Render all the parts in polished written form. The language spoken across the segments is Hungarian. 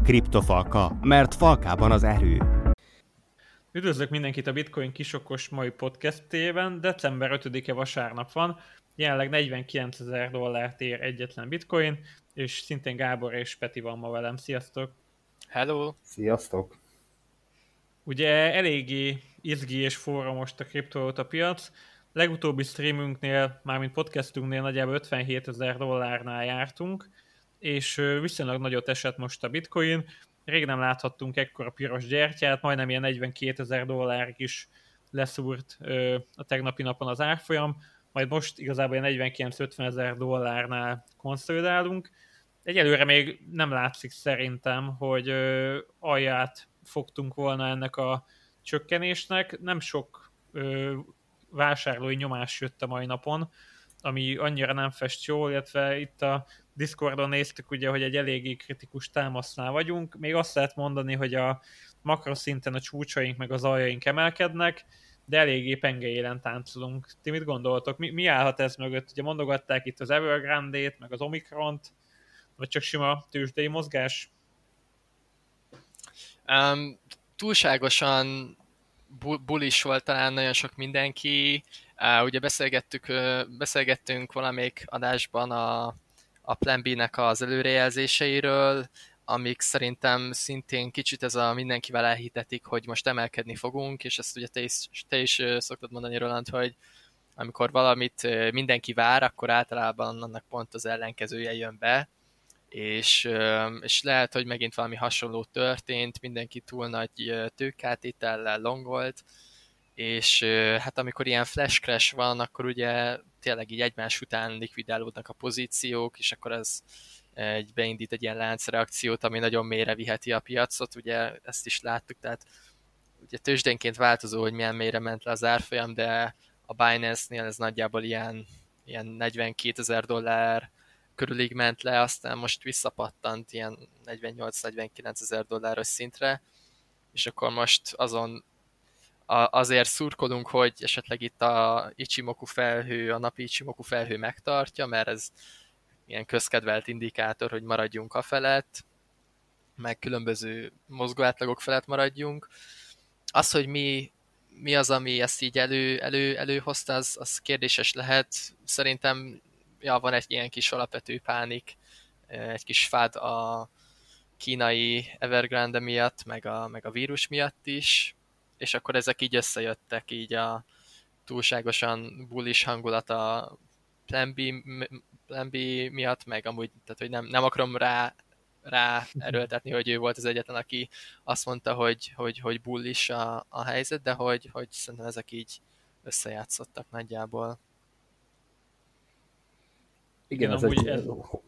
Kriptofalka, mert falkában az erő. Üdvözlök mindenkit a Bitcoin kisokos mai podcastében. December 5-e vasárnap van, jelenleg $49,000 ér egyetlen bitcoin, és szintén Gábor és Peti van ma velem. Sziasztok! Hello! Sziasztok! Ugye eléggé izgi és forró most a kriptovaluta piac. Legutóbbi streamünknél, mármint podcastunknél nagyjából $57,000 jártunk, és viszonylag nagyot esett most a bitcoin. Rég nem láthattunk ekkora piros gyertyát, majdnem ilyen $42,000 is leszúrt a tegnapi napon az árfolyam, majd most igazából ilyen $49,000-50,000 konszolidálunk. Egyelőre még nem látszik szerintem, hogy alját fogtunk volna ennek a csökkenésnek. Nem sok vásárlói nyomás jött a mai napon, ami annyira nem fest jól, illetve itt a Discordon néztük ugye, hogy egy eléggé kritikus támasznál vagyunk. Még azt lehet mondani, hogy a makroszinten a csúcsaink meg az aljaink emelkednek, de eléggé pengeélen táncolunk. Ti mit gondoltok? Mi állhat ez mögött? Ugye mondogatták itt az Evergrande-t, meg az Omikront, vagy csak sima tőzsdei mozgás? Túlságosan bullish volt talán nagyon sok mindenki. Ugye beszélgettünk valamelyik adásban a Plan B-nek az előrejelzéseiről, amik szerintem szintén kicsit ez a mindenkivel elhitetik, hogy most emelkedni fogunk, és ezt ugye te is szoktad mondani, Roland, hogy amikor valamit mindenki vár, akkor általában annak pont az ellenkezője jön be, és lehet, hogy megint valami hasonló történt, mindenki túl nagy tőkeátétellel longolt, és hát amikor ilyen flash crash van, akkor ugye tényleg így egymás után likvidálódnak a pozíciók, és akkor ez beindít egy ilyen láncreakciót, ami nagyon mélyre viheti a piacot, ugye ezt is láttuk, tehát ugye tőzsdénként változó, hogy milyen mélyre ment le az árfolyam, de a Binance-nél ez nagyjából ilyen $42,000 körülig ment le, aztán most visszapattant ilyen $48,000-49,000 szintre, és akkor most azért szurkolunk, hogy esetleg itt a napi Ichimoku felhő megtartja, mert ez ilyen közkedvelt indikátor, hogy maradjunk afelett, meg különböző mozgóátlagok felett maradjunk. Az, hogy mi az, ami ezt így előhozta, az kérdéses lehet. Szerintem van egy ilyen kis alapvető pánik, egy kis fád a kínai Evergrande miatt, meg a vírus miatt is, és akkor ezek így összejöttek, így a túlságosan bullish hangulat a Plan B miatt, meg amúgy, tehát hogy nem akarom rá erőltetni, hogy ő volt az egyetlen, aki azt mondta, hogy bullish a helyzet, de hogy szerintem ezek így összejátszottak nagyjából. Igen, ez egy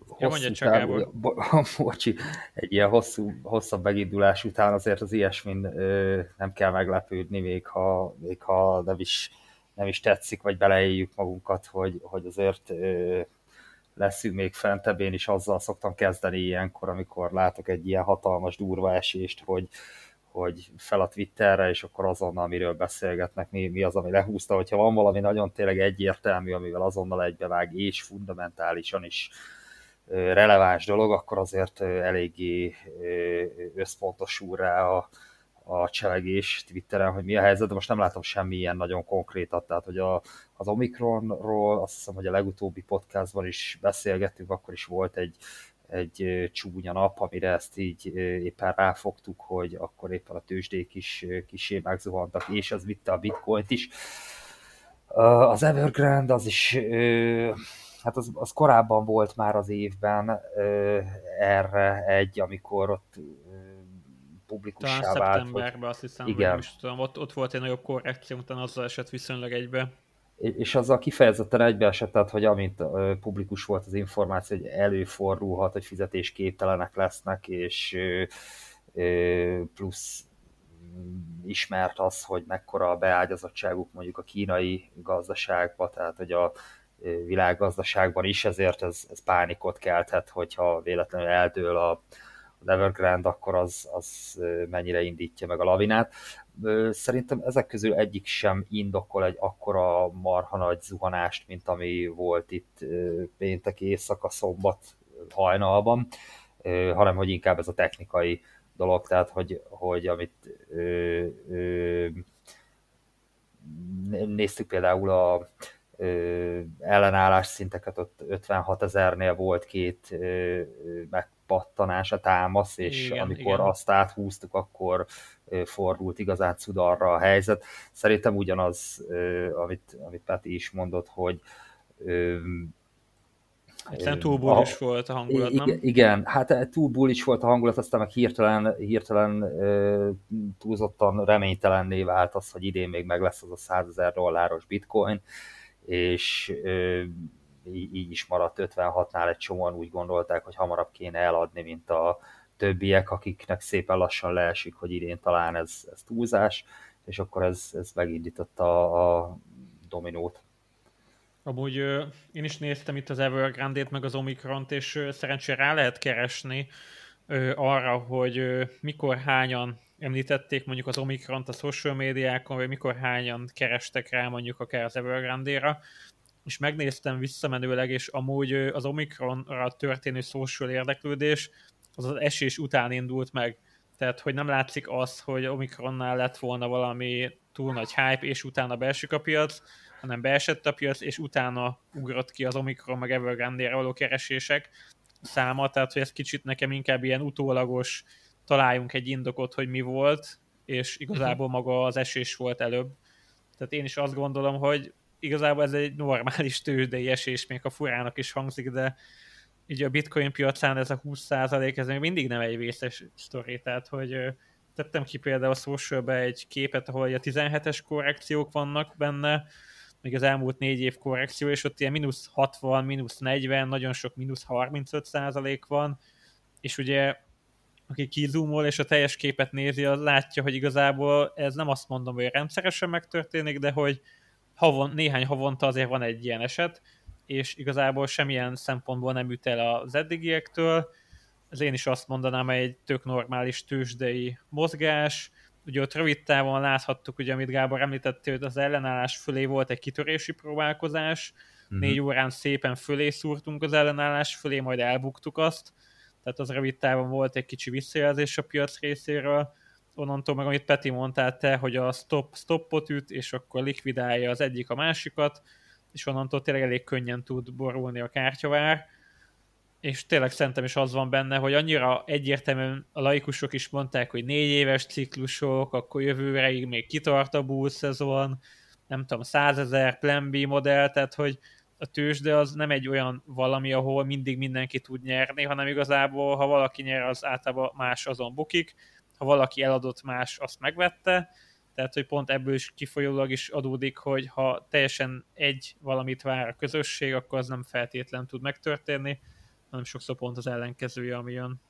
egy ilyen hosszabb megindulás után azért az ilyesmin nem kell meglepődni, még ha nem is tetszik, vagy beleéljük magunkat, hogy azért leszünk még fentebb. Én is azzal szoktam kezdeni ilyenkor, amikor látok egy ilyen hatalmas durva esést, hogy fel a Twitterre, és akkor azonnal miről beszélgetnek, mi az, ami lehúzta. Hogyha van valami nagyon tényleg egyértelmű, amivel azonnal egybevág, és fundamentálisan is releváns dolog, akkor azért eléggé összpontosul rá a cselegés Twitteren, hogy mi a helyzet, de most nem látom semmi ilyen nagyon konkrétat, tehát hogy az Omikronról azt hiszem, hogy a legutóbbi podcastban is beszélgettünk, akkor is volt egy csúnya nap, amire ezt így éppen ráfogtuk, hogy akkor éppen a tőzsdék is kissé megzuhantak, és az vitte a bitcoint is. Az Evergrande az is, hát az korábban volt már az évben erre amikor ott publikussá vált. Szeptemberben azt hiszem, igen. Most tudom, ott volt egy nagyobb korrekció, utána azzal esett viszonylag egybe. És azzal kifejezetten egybeesett, tehát, hogy amint publikus volt az információ, hogy előfordulhat, hogy fizetésképtelenek lesznek, és plusz ismert az, hogy mekkora a beágyazottságuk mondjuk a kínai gazdaságban, tehát hogy a világgazdaságban is, ezért ez pánikot kelthet, hogyha véletlenül eldől az Evergrande, akkor az mennyire indítja meg a lavinát. Szerintem ezek közül egyik sem indokol egy akkora marha nagy zuhanást, mint ami volt itt péntek éjszaka, szombat hajnalban. hanem hogy inkább ez a technikai dolog, tehát hogy amit néztük például a ellenállás szinteket, ott 56 000-nél volt 2 megpattanás a támasz, és igen, amikor igen. azt áthúztuk, akkor fordult igazán cudarra a helyzet. Szerintem ugyanaz, amit Peti is mondott, hogy Egyszerűen túl bullish volt a hangulat, nem? igen, hát túl bullish volt a hangulat, aztán meg hirtelen túlzottan reménytelenné vált az, hogy idén még meg lesz az a $100,000 bitcoin, és így is maradt 56-nál, egy csomóan úgy gondolták, hogy hamarabb kéne eladni, mint a többiek, akiknek szépen lassan leesik, hogy idén talán ez túlzás, és akkor ez megindította a dominót. Amúgy én is néztem itt az Evergrande-t, meg az Omikront, és szerencsére rá lehet keresni arra, hogy mikor hányan említették mondjuk az Omikront a social médiákon, vagy mikor hányan kerestek rá mondjuk akár az Evergrande-ra, és megnéztem visszamenőleg, és amúgy az Omikronra történő social érdeklődés az esés után indult meg. Tehát, hogy nem látszik az, hogy Omikronnál lett volna valami túl nagy hype, és utána beesik a piac, hanem beesett a piac, és utána ugrott ki az Omikron meg Evergrande-re való keresések száma, tehát hogy ez kicsit nekem inkább ilyen utólagos, találjunk egy indokot, hogy mi volt, és igazából maga az esés volt előbb. Tehát én is azt gondolom, hogy igazából ez egy normális tőzsdei esés, még a furának is hangzik, de így a bitcoin piacán ez a 20%, ez még mindig nem egy vészes sztori, tehát hogy tettem ki például a socialbe egy képet, ahol a 17-es korrekciók vannak benne, még az elmúlt 4 év korrekció, és ott ilyen -60, -40, nagyon sok -35% van, és ugye aki kizoomol és a teljes képet nézi, az látja, hogy igazából ez nem azt mondom, hogy rendszeresen megtörténik, de hogy néhány havonta azért van egy ilyen eset, és igazából semmilyen szempontból nem üt el az eddigiektől. Ez én is azt mondanám, egy tök normális tőzsdei mozgás. Ugye ott rövid távon láthattuk, ugye, amit Gábor említette, hogy az ellenállás fölé volt egy kitörési próbálkozás, 4 órán szépen fölé szúrtunk az ellenállás fölé, majd elbuktuk azt, tehát az rövid távon volt egy kicsi visszajelzés a piac részéről, onnantól meg, amit Peti mondtál te, hogy a stoppot üt, és akkor likvidálja az egyik a másikat, és onnantól tényleg elég könnyen tud borulni a kártyavár, és tényleg szerintem is az van benne, hogy annyira egyértelműen a laikusok is mondták, hogy 4 éves ciklusok, akkor jövőre még kitart a bull szezon, nem tudom, 100 000 Plan B modell, tehát hogy a tőzsde az nem egy olyan valami, ahol mindig mindenki tud nyerni, hanem igazából, ha valaki nyer, az általában más azon bukik, ha valaki eladott, más azt megvette, tehát hogy pont ebből is kifolyólag is adódik, hogy ha teljesen egy valamit vár a közösség, akkor az nem feltétlen tud megtörténni, hanem sokszor pont az ellenkezője, ami jön.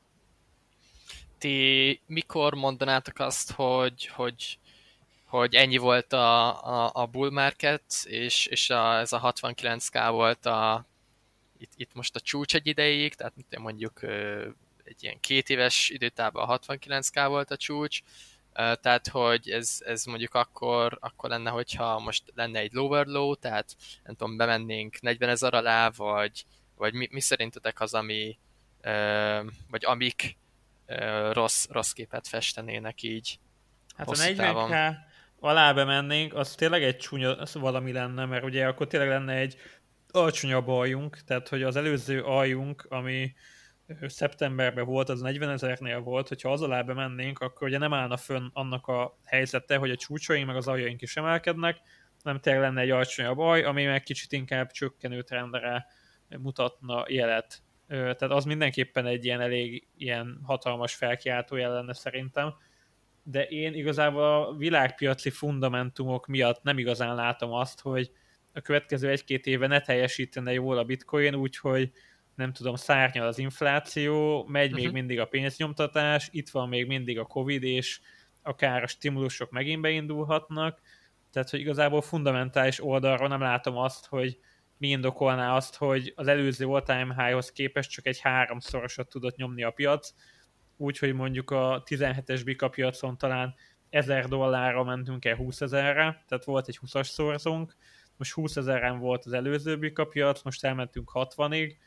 Ti mikor mondanátok azt, hogy ennyi volt a bull market, és ez a 69k volt itt most a csúcs egy ideig, tehát mondjuk egy ilyen 2 éves időtában a 69k volt a csúcs, tehát hogy ez mondjuk akkor lenne, hogyha most lenne egy lower low, tehát nem tudom, bemennénk 40 000 alá, vagy mi szerintetek az, ami vagy amik rossz képet festenének így. Hát a 40k alá bemennénk, az tényleg egy csúnya valami lenne, mert ugye akkor tényleg lenne egy alacsonyabb aljunk, tehát hogy az előző aljunk, ami szeptemberben volt, az 40 000-nél volt, hogyha az alá bemennénk, akkor ugye nem állna fönn annak a helyzete, hogy a csúcsaink meg az aljaink is emelkednek, nem tényleg lenne egy alacsonyabb alj, ami meg kicsit inkább csökkenő trendre mutatna jelet. Tehát az mindenképpen egy ilyen elég ilyen hatalmas felkiáltó jel lenne szerintem. De én igazából a világpiaci fundamentumok miatt nem igazán látom azt, hogy a következő 1-2 éve ne teljesítene jól a bitcoin, úgyhogy nem tudom, szárnyal az infláció, megy még mindig a pénznyomtatás, itt van még mindig a Covid, és akár a stimulusok megint beindulhatnak, tehát hogy igazából fundamentális oldalról nem látom azt, hogy mi indokolná azt, hogy az előző all-time high-hoz képest csak egy 3-szorosat tudott nyomni a piac, úgyhogy mondjuk a 17-es Bika piacon talán $1000 mentünk el 20 000-re, tehát volt egy 20-as szorzónk, most 20 000-en volt az előző Bika piac, most elmentünk 60-ig,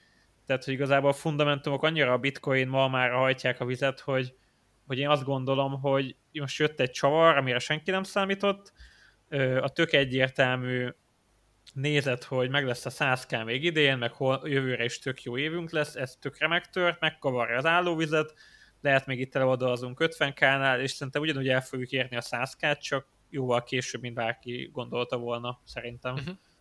Tehát, hogy igazából a fundamentumok annyira a bitcoin ma már hajtják a vizet, hogy én azt gondolom, hogy most jött egy csavar, amire senki nem számított, a tök egyértelmű nézet, hogy meg lesz a 100k még idén, meg jövőre is tök jó évünk lesz, ez tökre megtört, megkavarja az állóvizet, lehet még itt eloldalazunk 50k-nál, és szerintem ugyanúgy el fogjuk érni a 100k-t, csak jóval később, mint bárki gondolta volna, szerintem.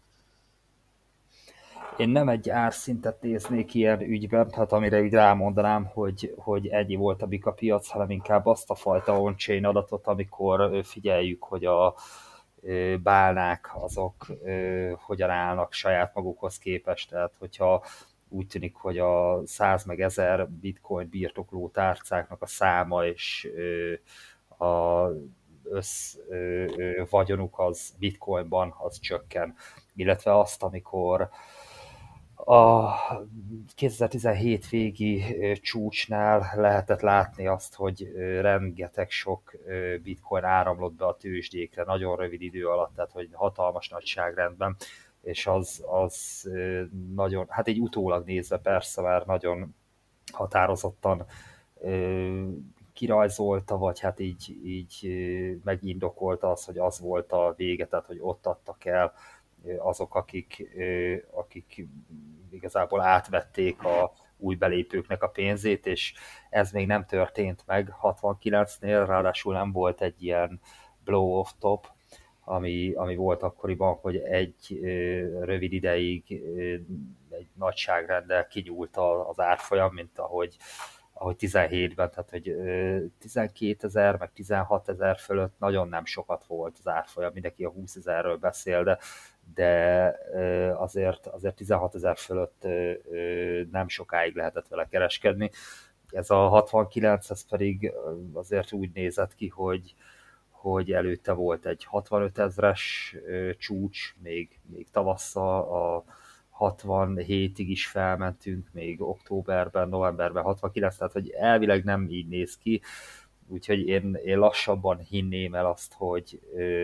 Én nem egy árszintet néznék ilyen ügyben, tehát amire úgy rámondanám, hogy ennyi volt a bika piac, hanem inkább azt a fajta on-chain adatot, amikor figyeljük, hogy a bálnák azok hogyan állnak saját magukhoz képest, tehát hogyha úgy tűnik, hogy a 100 meg 1000 bitcoin birtokló tárcáknak a száma és a vagyonuk az bitcoinban az csökken, illetve azt, amikor a 2017 végi csúcsnál lehetett látni azt, hogy rengeteg sok bitcoin áramlott be a tőzsdékre nagyon rövid idő alatt, tehát hogy hatalmas nagyságrendben, és az nagyon, hát így utólag nézve persze már nagyon határozottan kirajzolta, vagy hát így megindokolta az, hogy az volt a vége, tehát hogy ott adtak el azok, akik igazából átvették a új belépőknek a pénzét, és ez még nem történt meg 69-nél, ráadásul nem volt egy ilyen blow off top, ami volt akkoriban, hogy egy rövid ideig egy nagyságrenddel kinyúlt az árfolyam, mint ahogy 17-ben, tehát hogy 12 000, meg 16 000 fölött nagyon nem sokat volt az árfolyam, mindenki a 20 000-ről beszél, de azért 16 000 fölött nem sokáig lehetett vele kereskedni. Ez a 69, ez pedig azért úgy nézett ki, hogy előtte volt egy 65 000-es csúcs, még tavasszal a 67-ig is felmentünk, még októberben, novemberben 69, tehát hogy elvileg nem így néz ki, úgyhogy én lassabban hinném el azt, hogy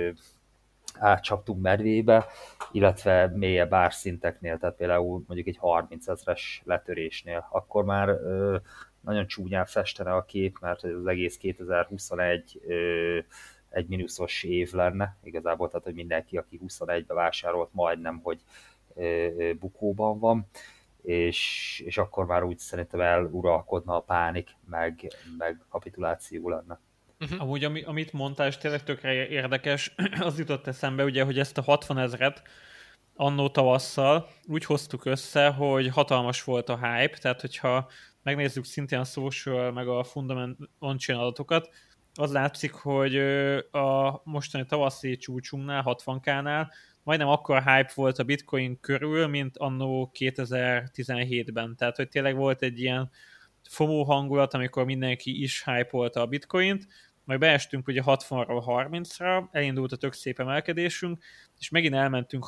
átcsaptunk medvébe, illetve mélyebb árszinteknél, tehát például mondjuk egy 30 000-es letörésnél, akkor már nagyon csúnyán festene a kép, mert az egész 2021 egy mínuszos év lenne, igazából, tehát hogy mindenki, aki 21-be vásárolt, majdnem, hogy bukóban van, és akkor már úgy szerintem eluralkodna a pánik, meg kapituláció lenne. Amúgy, amit mondtál, és tényleg tökre érdekes, az jutott eszembe, ugye, hogy ezt a 60 000-et annó tavasszal úgy hoztuk össze, hogy hatalmas volt a hype, tehát hogyha megnézzük szintén a social, meg a fundament on-chain adatokat, az látszik, hogy a mostani tavaszi csúcsunknál, 60k-nál majdnem akkor hype volt a bitcoin körül, mint annó 2017-ben. Tehát, hogy tényleg volt egy ilyen FOMO hangulat, amikor mindenki is hype-olta a bitcoint, majd beestünk ugye 60-ról 30-ra, elindult a tök szép emelkedésünk, és megint elmentünk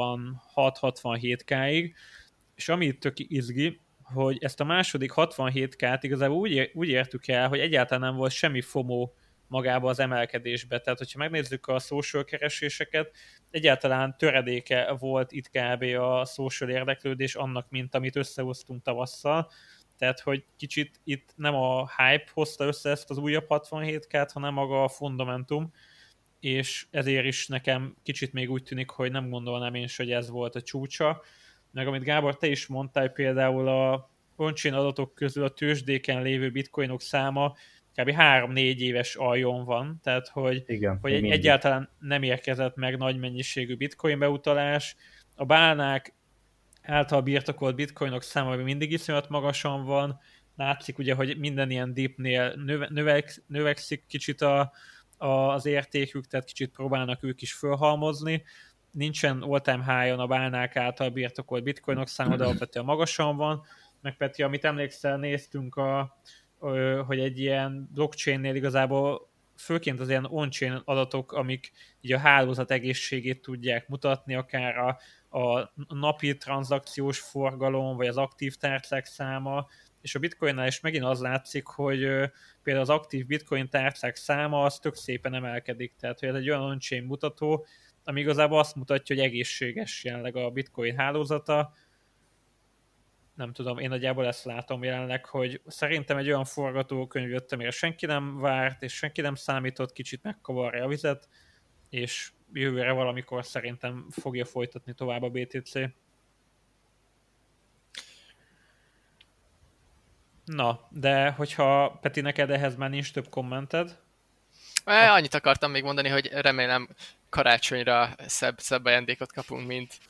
66-67k-ig, és ami itt tök izgi, hogy ezt a második 67k-t igazából úgy értük el, hogy egyáltalán nem volt semmi FOMO magába az emelkedésbe. Tehát, hogyha megnézzük a social kereséseket, egyáltalán töredéke volt itt kb. A social érdeklődés annak, mint amit összehoztunk tavasszal. Tehát, hogy kicsit itt nem a hype hozta össze ezt az újabb 67k-t, hanem maga a fundamentum, és ezért is nekem kicsit még úgy tűnik, hogy nem gondolnám én is, hogy ez volt a csúcsa. Meg amit Gábor, te is mondtál, például a on-chain adatok közül a tőzsdéken lévő bitcoinok száma kb. 3-4 éves aljon van, tehát hogy, Igen, hogy egyáltalán nem érkezett meg nagy mennyiségű bitcoin beutalás. A bálnák által birtokolt bitcoinok száma mindig iszonyat magasan van, látszik ugye, hogy minden ilyen dipnél növekszik kicsit az értékük, tehát kicsit próbálnak ők is fölhalmozni. Nincsen all-time high-on a bálnák által birtokolt bitcoinok száma, de alapvetően magasan van. Meg Peti, amit emlékszel, néztünk, hogy egy ilyen blockchainnél igazából főként az ilyen on-chain adatok, amik így a hálózat egészségét tudják mutatni, akár a napi tranzakciós forgalom, vagy az aktív tárcák száma, és a bitcoinnál is megint az látszik, hogy például az aktív bitcoin tárcák száma az tök szépen emelkedik, tehát hogy ez egy olyan on-chain mutató, ami igazából azt mutatja, hogy egészséges jelenleg a bitcoin hálózata. nem tudom, én nagyjából ezt látom jelenleg, hogy szerintem egy olyan forgatókönyv jött, amire senki nem várt, és senki nem számított, kicsit megkavarja a vizet, és jövőre valamikor szerintem fogja folytatni tovább a BTC. Na, de hogyha Peti, neked ehhez már nincs több kommented? Annyit akartam még mondani, hogy remélem karácsonyra szebb ajándékot kapunk,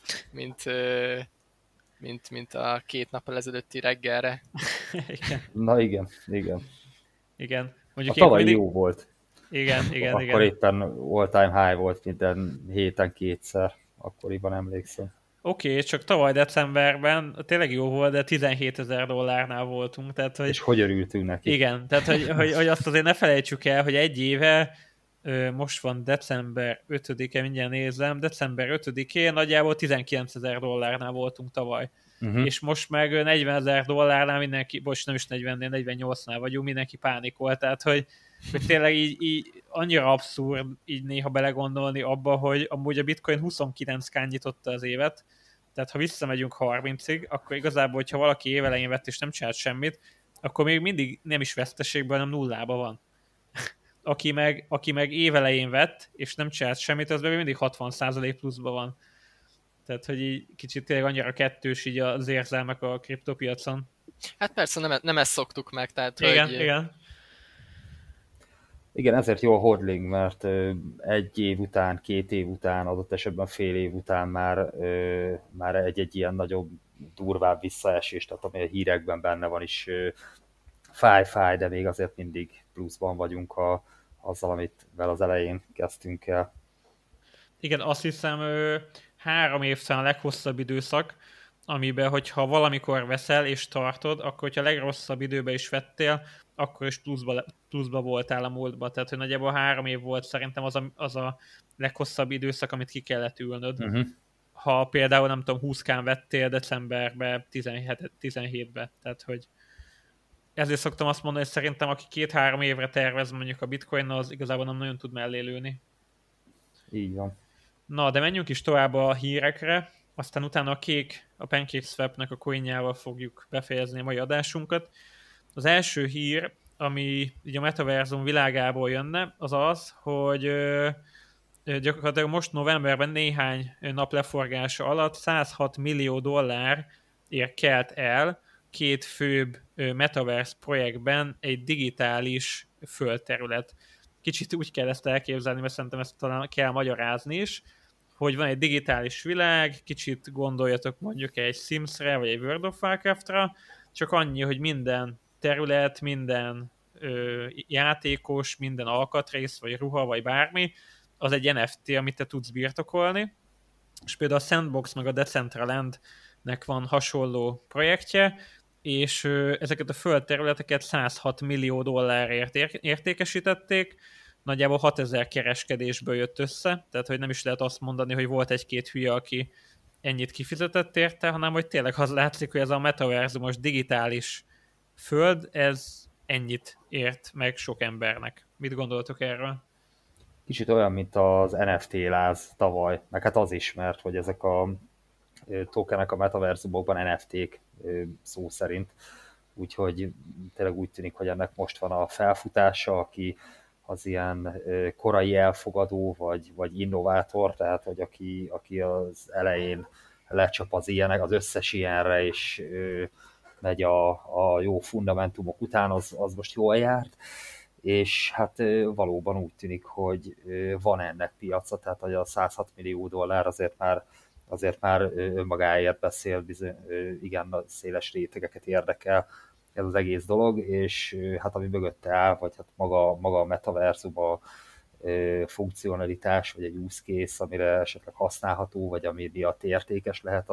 mint a 2 nappal ezelőtti reggelre. Igen. Na igen. Igen. A Mondjuk tavalyi mindig... jó volt. Igen. Akkor éppen all-time high volt minden héten 2-szer. Akkoriban emlékszem. Oké, csak tavaly decemberben tényleg jó volt, de $17,000 voltunk. Tehát, hogy... És hogy örültünk neki. Igen, tehát hogy azt azért ne felejtsük el, hogy egy éve, most van december 5-e, mindjárt nézem, december 5-én nagyjából $19,000 voltunk tavaly. És most meg $40,000 mindenki, most nem is 40-nél, 48-nál vagyunk, mindenki pánikol, tehát hogy tényleg így annyira abszurd így néha belegondolni abba, hogy amúgy a Bitcoin 29-kán nyitotta az évet, tehát ha visszamegyünk 30-ig, akkor igazából, hogyha valaki évelején vett és nem csinált semmit, akkor még mindig nem is veszteségben, hanem nullába van. Aki meg évelején vett, és nem csinált semmit, az még mindig 60% pluszban van. Tehát, hogy így kicsit tényleg annyira kettős így az érzelmek a kriptopiacon. Hát persze, nem ezt szoktuk meg, tehát Igen. Igen, ezért jó a hodling, mert 1 év után, 2 év után, adott esetben fél év után már egy ilyen nagyobb, durvább visszaesés, tehát ami a hírekben benne van is fáj, de még azért mindig pluszban vagyunk azzal, amit az elején kezdtünk el. Igen, azt hiszem 3 év talán a leghosszabb időszak, amiben, hogyha valamikor veszel és tartod, akkor hogyha a legrosszabb időben is vettél, akkor is pluszba voltál a múltban. Tehát, hogy nagyjából 3 év volt szerintem az a leghosszabb időszak, amit ki kellett ülnöd. Ha például, nem tudom, 20-kán vettél decemberben, 17-ben. Tehát, hogy ezért szoktam azt mondani, hogy szerintem aki 2-3 évre tervez mondjuk a bitcoin, az igazából nem nagyon tud mellé lőni. Így van. Na, de menjünk is tovább a hírekre, aztán utána a PancakeSwap-nek a coinjával fogjuk befejezni a mai adásunkat. Az első hír, ami így a metaverzum világából jönne, az az, hogy gyakorlatilag most novemberben néhány nap leforgása alatt $106 millió kelt el 2 főbb metaverse projektben egy digitális földterület. Kicsit úgy kell ezt elképzelni, mert szerintem ezt talán kell magyarázni is, hogy van egy digitális világ, kicsit gondoljatok mondjuk egy Sims-re, vagy egy World of Warcraft-ra, csak annyi, hogy minden terület, minden játékos, minden alkatrész, vagy ruha, vagy bármi, az egy NFT, amit te tudsz birtokolni. És például a Sandbox meg a Decentraland-nek van hasonló projektje, és ezeket a földterületeket $106 millió értékesítették, nagyjából 6000 kereskedésből jött össze, tehát hogy nem is lehet azt mondani, hogy volt egy-két hülye, aki ennyit kifizetett érte, hanem hogy tényleg az látszik, hogy ez a metaverzumos digitális föld, ez ennyit ért meg sok embernek. Mit gondoltok erről? Kicsit olyan, mint az NFT láz tavaly, meg hát az is, mert hogy ezek a tokenek a metaverzumokban NFT-k szó szerint, úgyhogy tényleg úgy tűnik, hogy ennek most van a felfutása, aki az ilyen korai elfogadó, vagy innovátor, tehát hogy aki az elején lecsap az ilyenek, az összes ilyenre, és megy a jó fundamentumok után, az most jól járt, és hát valóban úgy tűnik, hogy van ennek piaca, tehát hogy a $106 millió azért már önmagáért beszél, igen széles rétegeket érdekel ez az egész dolog, és hát ami mögötte áll, vagy hát maga a metaverzum, a funkcionalitás, vagy egy use case, amire esetleg használható, vagy ami miatt értékes lehet,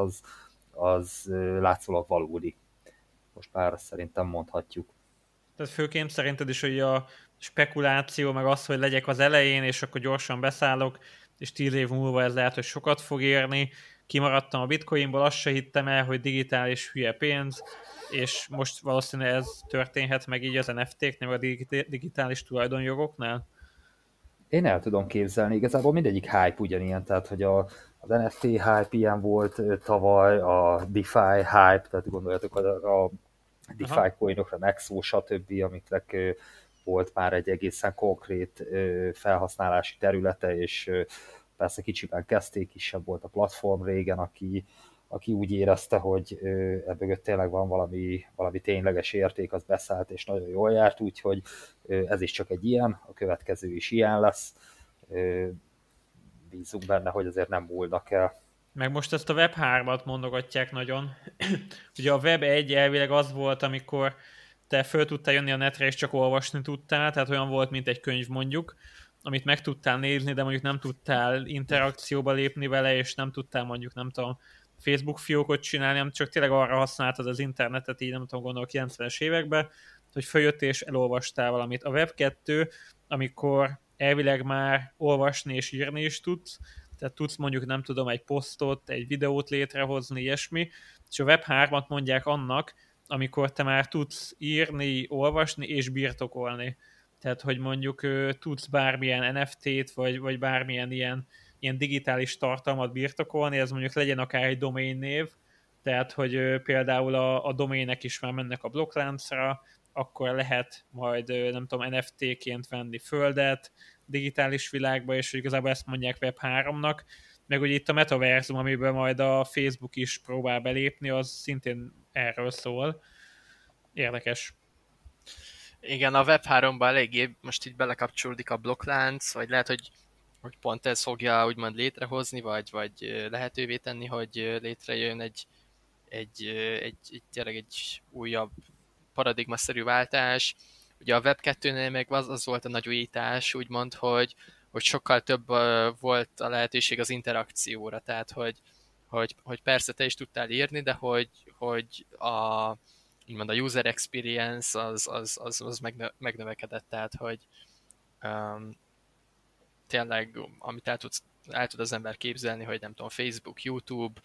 az látszólag valódi. Most már szerintem mondhatjuk. Tehát főként szerinted is, hogy a spekuláció, meg az, hogy legyek az elején, és akkor gyorsan beszállok, és 10 év múlva ez lehet, hogy sokat fog érni. Kimaradtam a bitcoinból, azt se hittem el, hogy digitális hülye pénz, és most valószínűleg ez történhet meg így az NFT-knél, a digitális tulajdonjogoknál? Én el tudom képzelni, igazából mindegyik hype ugyanilyen, tehát hogy az NFT hype ilyen volt tavaly, a DeFi hype, tehát gondoljatok a Aha. DeFi coinokra, Nexo, stb., amiknek volt már egy egészen konkrét felhasználási területe, és persze kicsiben kezdték, kisebb volt a platform régen, aki úgy érezte, hogy ebből tényleg van valami tényleges érték, az beszállt, és nagyon jól járt, úgyhogy ez is csak egy ilyen, a következő is ilyen lesz. Bízunk benne, hogy azért nem múlnak el. Meg most ezt a Web3-at mondogatják nagyon. Ugye a Web 1 elvileg az volt, amikor te föl tudtál jönni a netre, és csak olvasni tudtál, tehát olyan volt, mint egy könyv mondjuk, amit meg tudtál nézni, de mondjuk nem tudtál interakcióba lépni vele, és nem tudtál mondjuk, nem tudom, Facebook fiókot csinálni, hanem csak tényleg arra használtad az internetet, így nem tudom, gondolom 90-es években, hogy följöttél és elolvastál valamit. A Web 2, amikor elvileg már olvasni és írni is tudsz, tehát tudsz mondjuk, nem tudom, egy posztot, egy videót létrehozni, ilyesmi, és a Web3-at mondják annak, amikor te már tudsz írni, olvasni és birtokolni. Tehát, hogy mondjuk tudsz bármilyen NFT-t, vagy bármilyen ilyen digitális tartalmat birtokolni, ez mondjuk legyen akár egy domain név, tehát, hogy például a domének is már mennek a blokkláncra, akkor lehet majd, nem tudom, NFT-ként venni földet digitális világba, és igazából ezt mondják Web3-nak, meg ugye itt a metaverzum, amiben majd a Facebook is próbál belépni, az szintén erről szól. Érdekes. Igen, a Web3-ban eléggé most így belekapcsolódik a blokklánc, vagy lehet, hogy pont ez fogja úgymond létrehozni, vagy lehetővé tenni, hogy létrejön tényleg egy újabb paradigmaszerű váltás. Ugye a Web2-nél meg az volt a nagy újítás, úgymond, hogy sokkal több volt a lehetőség az interakcióra, tehát hogy persze te is tudtál írni, de hogy úgymond a user experience az megnövekedett, tehát hogy tényleg, amit el tud az ember képzelni, hogy nem tudom, Facebook, YouTube,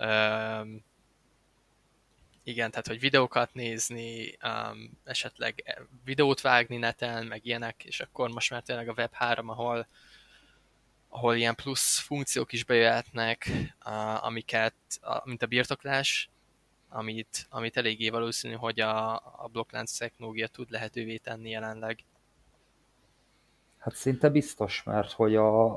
igen, tehát hogy videókat nézni, esetleg videót vágni neten, meg ilyenek, és akkor most már tényleg a Web3, ahol ilyen plusz funkciók is bejöhetnek, mint a birtoklás, amit eléggé valószínű, hogy a blokklánc technológia tud lehetővé tenni jelenleg. Hát szinte biztos, mert hogy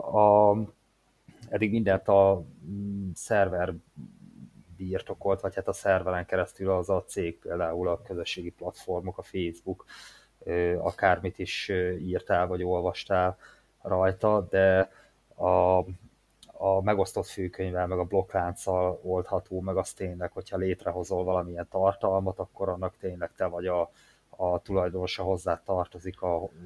eddig mindent a szerver birtokolt, vagy hát a szerveren keresztül az a cég, például a közösségi platformok, a Facebook, akármit is írtál, vagy olvastál rajta, de a megosztott főkönyvvel, meg a blokklánccal oldható, meg az tényleg, hogyha létrehozol valamilyen tartalmat, akkor annak tényleg te vagy a tulajdonosa, hozzá tartozik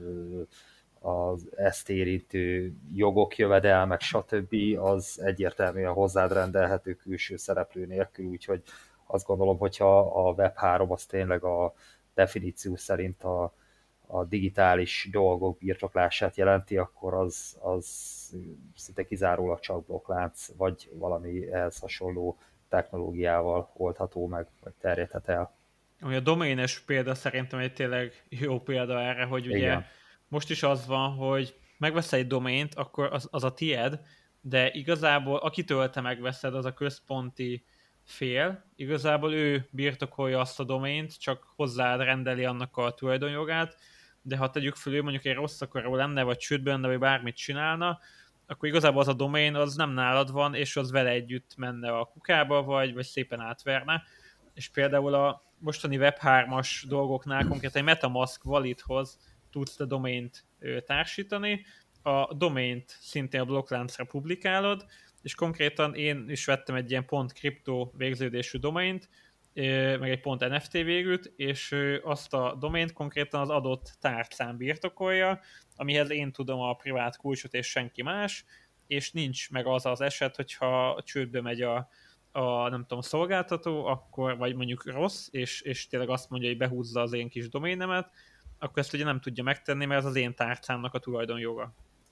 az ezt érintő jogok, jövedelmek, stb. Az egyértelműen hozzád rendelhető külső szereplő nélkül, úgyhogy azt gondolom, hogyha a Web3 az tényleg a definíció szerint a digitális dolgok birtoklását jelenti, akkor az szinte kizárólag csak blokklánc, vagy valami ehhez hasonló technológiával oldható meg, vagy terjedhet el. Ami a doménes példa szerintem egy tényleg jó példa erre, hogy ugye Igen. most is az van, hogy megveszel egy domént, akkor az a tied, de igazából akitől te megveszed, az a központi fél, igazából ő birtokolja azt a domént, csak hozzád rendeli annak a tulajdonjogát, de ha tegyük föl, ő mondjuk egy rossz akaró lenne, vagy csődben lenne, vagy bármit csinálna, akkor igazából az a domén az nem nálad van, és az vele együtt menne a kukába, vagy szépen átverne. És például a mostani Web3-as dolgoknál konkrétan egy MetaMask wallethoz tudsz a domaint társítani, a domaint szintén a blokkláncra publikálod, és konkrétan én is vettem egy ilyen .crypto végződésű domaint, meg egy .nft végült, és azt a domaint konkrétan az adott tárcán birtokolja, amihez én tudom a privát kulcsot és senki más, és nincs meg az eset, hogyha csődbe megy nem tudom, szolgáltató, akkor, vagy mondjuk rossz, és tényleg azt mondja, hogy behúzza az én kis doménemet, akkor ezt ugye nem tudja megtenni, mert ez az én tárcámnak a tulajdonjoga.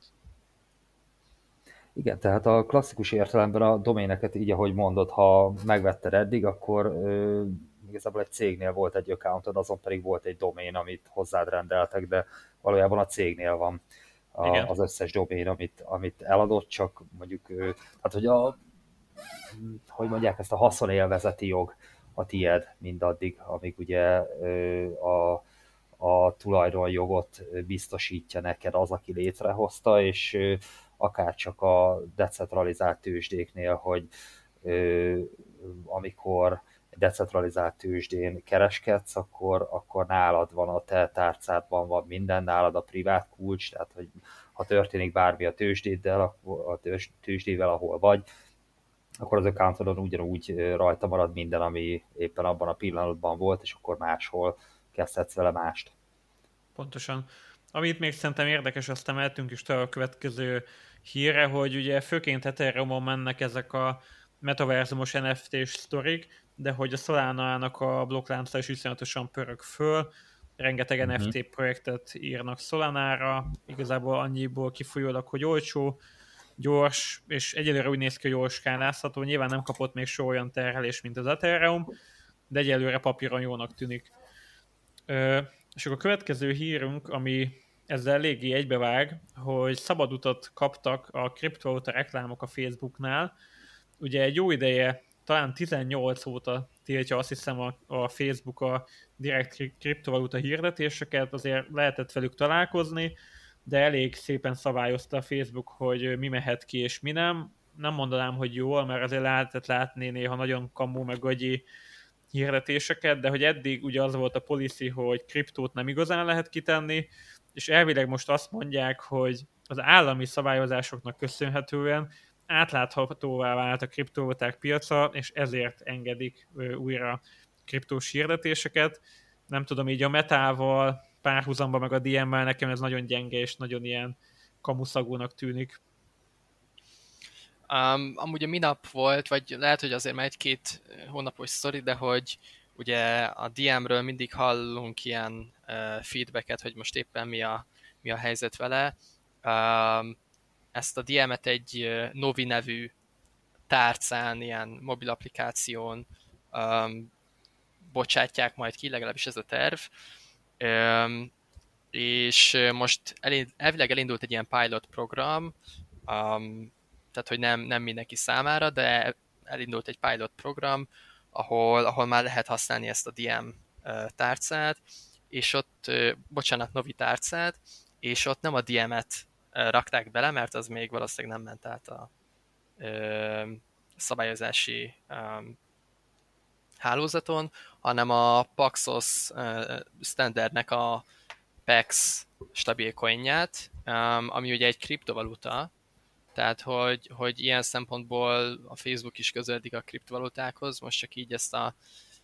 Igen, tehát a klasszikus értelemben a doméneket így, ahogy mondod, ha megvetted eddig, akkor igazából egy cégnél volt egy accountod, azon pedig volt egy domén, amit hozzád rendeltek, de valójában a cégnél van. Igen. az összes domén, amit eladott, csak mondjuk, hát hogy mondják, ezt a haszonélvezeti jog a tied mindaddig, amíg ugye a tulajdonjogot biztosítja neked az, aki létrehozta, és akár csak a decentralizált tőzsdéknél, hogy amikor decentralizált tőzsdén kereskedsz, akkor nálad van, a te tárcádban van minden, nálad a privát kulcs, tehát hogy ha történik bármi a tőzsdéddel, a tőzsdével, ahol vagy, akkor az accountodon ugyanúgy rajta marad minden, ami éppen abban a pillanatban volt, és akkor máshol kezdhetsz vele mást. Pontosan. Amit még szerintem érdekes, aztán mehetünk is tovább a következő hírre, hogy ugye főként Ethereumon mennek ezek a metaverzumos NFT-s sztorik, de hogy a Solana-nak a blokklánca is iszonyatosan pörög föl, rengeteg NFT projektet írnak Solana-ra, igazából annyiból kifolyólag, hogy olcsó, gyors, és egyelőre úgy néz ki, hogy jól skálázható, nyilván nem kapott még soha olyan terhelés, mint az Ethereum, de egyelőre papíron jónak tűnik. És akkor a következő hírünk, ami ezzel eléggé egybevág, hogy szabad utat kaptak a kriptovaluta reklámok a Facebooknál. Ugye egy jó ideje, talán 18 óta tiltja azt hiszem a Facebook a direkt kriptovaluta hirdetéseket, azért lehetett velük találkozni, de elég szépen szabályozta a Facebook, hogy mi mehet ki és mi nem. Nem mondanám, hogy jól, mert azért lehetett látni néha nagyon kamú meg gagyi hirdetéseket, de hogy eddig ugye az volt a policy, hogy kriptót nem igazán lehet kitenni, és elvileg most azt mondják, hogy az állami szabályozásoknak köszönhetően átláthatóvá vált a kriptovaluták piaca, és ezért engedik újra kriptós hirdetéseket. Nem tudom, így a Metával párhuzamba meg a DM-mel nekem ez nagyon gyenge és nagyon ilyen kamuszagúnak tűnik. Amúgy a minap volt, vagy lehet, hogy azért már egy-két hónapos sztori, de hogy ugye a DM-ről mindig hallunk ilyen feedbacket, hogy most éppen mi a helyzet vele. Ezt a DM-et egy Novi nevű tárcán, ilyen mobil applikáción bocsátják majd ki, legalábbis ez a terv. És most elvileg elindult egy ilyen pilot program, tehát hogy nem mindenki számára, de elindult egy pilot program, ahol már lehet használni ezt a DM tárcát, és ott, Novi tárcát, és ott nem a DM-et rakták bele, mert az még valószínűleg nem ment át a szabályozási hálózaton, hanem a Paxos standardnek a PEX stabilcoinját, ami ugye egy kriptovaluta, tehát hogy ilyen szempontból a Facebook is közeledik a kriptovalutákhoz, most csak így ezt a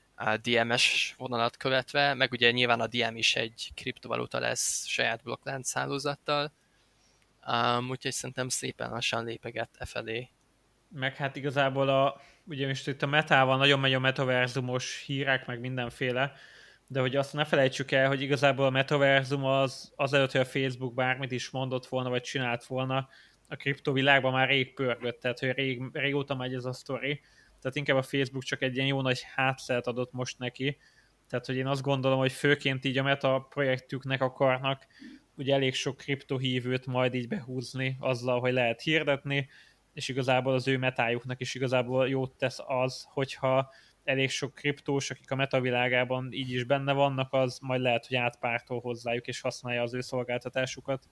DMS vonalat követve, meg ugye nyilván a DM is egy kriptovaluta lesz saját blokklánc hálózattal, úgyhogy szerintem szépen lassan lépeget e felé. Meg hát igazából ugye most itt a metával nagyon megy a metaverzumos hírek, meg mindenféle, de hogy azt ne felejtsük el, hogy igazából a metaverzum azelőtt, hogy a Facebook bármit is mondott volna, vagy csinált volna, a kriptovilágban már rég pörgött, tehát hogy régóta megy ez a sztori, tehát inkább a Facebook csak egy ilyen jó nagy hátszert adott most neki, tehát hogy én azt gondolom, hogy főként így a meta projektüknek akarnak ugye elég sok kriptohívőt majd így behúzni azzal, hogy lehet hirdetni, és igazából az ő metájuknak is igazából jót tesz az, hogyha elég sok kriptós, akik a metavilágában így is benne vannak, az majd lehet, hogy átpártol hozzájuk, és használja az ő szolgáltatásukat.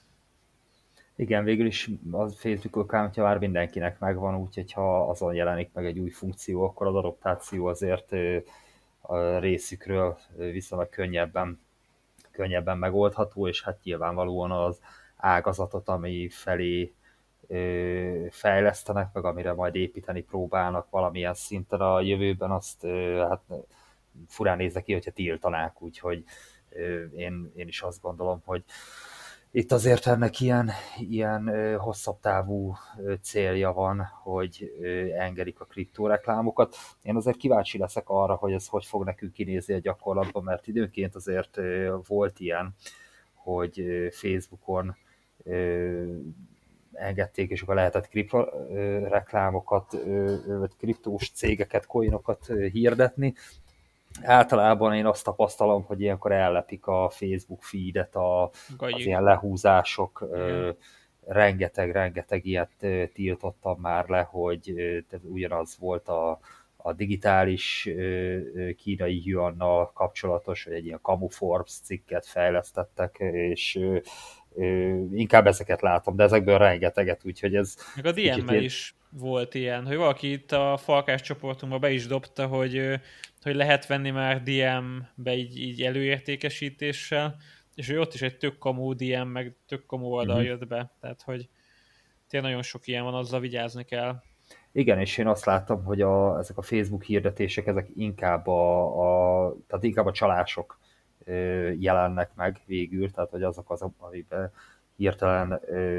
Igen, végül is a Facebook accountja már mindenkinek megvan, úgyhogy ha azon jelenik meg egy új funkció, akkor az adoptáció azért a részükről viszonylag könnyebben megoldható, és hát nyilvánvalóan az ágazatot, ami felé fejlesztenek, meg amire majd építeni próbálnak valamilyen szinten a jövőben, azt hát furán nézne ki, hogyha tiltanák, úgyhogy én is azt gondolom, hogy itt azért ennek ilyen hosszabb távú célja van, hogy engedik a kriptóreklámokat. Én azért kíváncsi leszek arra, hogy ez hogy fog nekünk kinézni a gyakorlatban, mert időnként azért volt ilyen, hogy Facebookon engedték, és akkor lehetett kriptoreklámokat, vagy kriptós cégeket, coinokat hirdetni, általában én azt tapasztalom, hogy ilyenkor ellepik a Facebook feedet az Gajik. ilyen lehúzások, Igen. rengeteg ilyet tiltottam már le, hogy ugyanaz volt a digitális kínai yuannal kapcsolatos, hogy egy ilyen Camu Forbes cikket fejlesztettek, és inkább ezeket látom, de ezekből rengeteget, úgyhogy ez Meg a kicsit DM-mel is volt ilyen, hogy valaki itt a Falkás csoportunkba be is dobta, hogy lehet venni már DM-be így előértékesítéssel, és hogy ott is egy tök kamó DM, meg tök kamó oldal jött be, tehát hogy tényleg nagyon sok ilyen van, azzal vigyázni kell. Igen, és én azt láttam, hogy ezek a Facebook hirdetések, ezek inkább tehát inkább a csalások jelennek meg végül, tehát hogy azok amiben hirtelen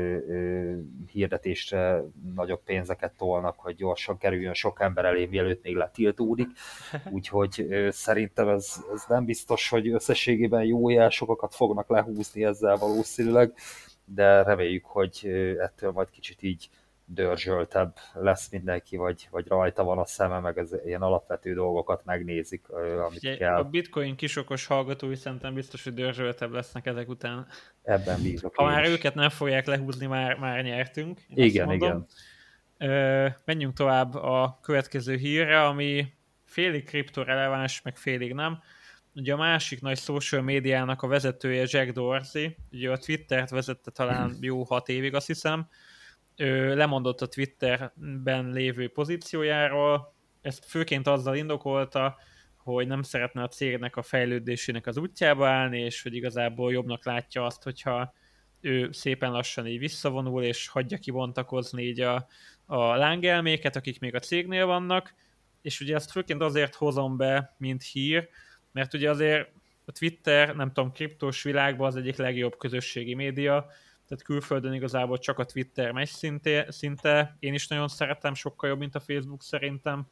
hirdetésre nagyobb pénzeket tolnak, hogy gyorsan kerüljön sok ember elé, mielőtt még letiltódik. Úgyhogy szerintem ez nem biztos, hogy összességében jó jelsokakat fognak lehúzni ezzel valószínűleg, de reméljük, hogy ettől majd kicsit így dörzsöltebb lesz mindenki, vagy rajta van a szeme, meg ez ilyen alapvető dolgokat megnézik, amit Ugye, kell. a Bitcoin kisokos hallgatói szerintem biztos, hogy dörzsöltebb lesznek ezek után. Ebben bízok Ha én már is. őket nem fogják lehúzni, már nyertünk. Igen, igen. Menjünk tovább a következő hírre, ami félig kriptoreleváns, meg félig nem. Ugye a másik nagy social médiának a vezetője Jack Dorsey, ugye a Twittert vezette talán jó 6 évig, azt hiszem. Lemondott a Twitterben lévő pozíciójáról, ezt főként azzal indokolta, hogy nem szeretne a cégnek a fejlődésének az útjába állni, és hogy igazából jobbnak látja azt, hogyha ő szépen lassan így visszavonul, és hagyja kibontakozni így a lángelméket, akik még a cégnél vannak, és ugye ezt főként azért hozom be, mint hír, mert ugye azért a Twitter, nem tudom, kriptós világban az egyik legjobb közösségi média, tehát külföldön igazából csak a Twitter megy szinte. Én is nagyon szeretem, sokkal jobb, mint a Facebook szerintem.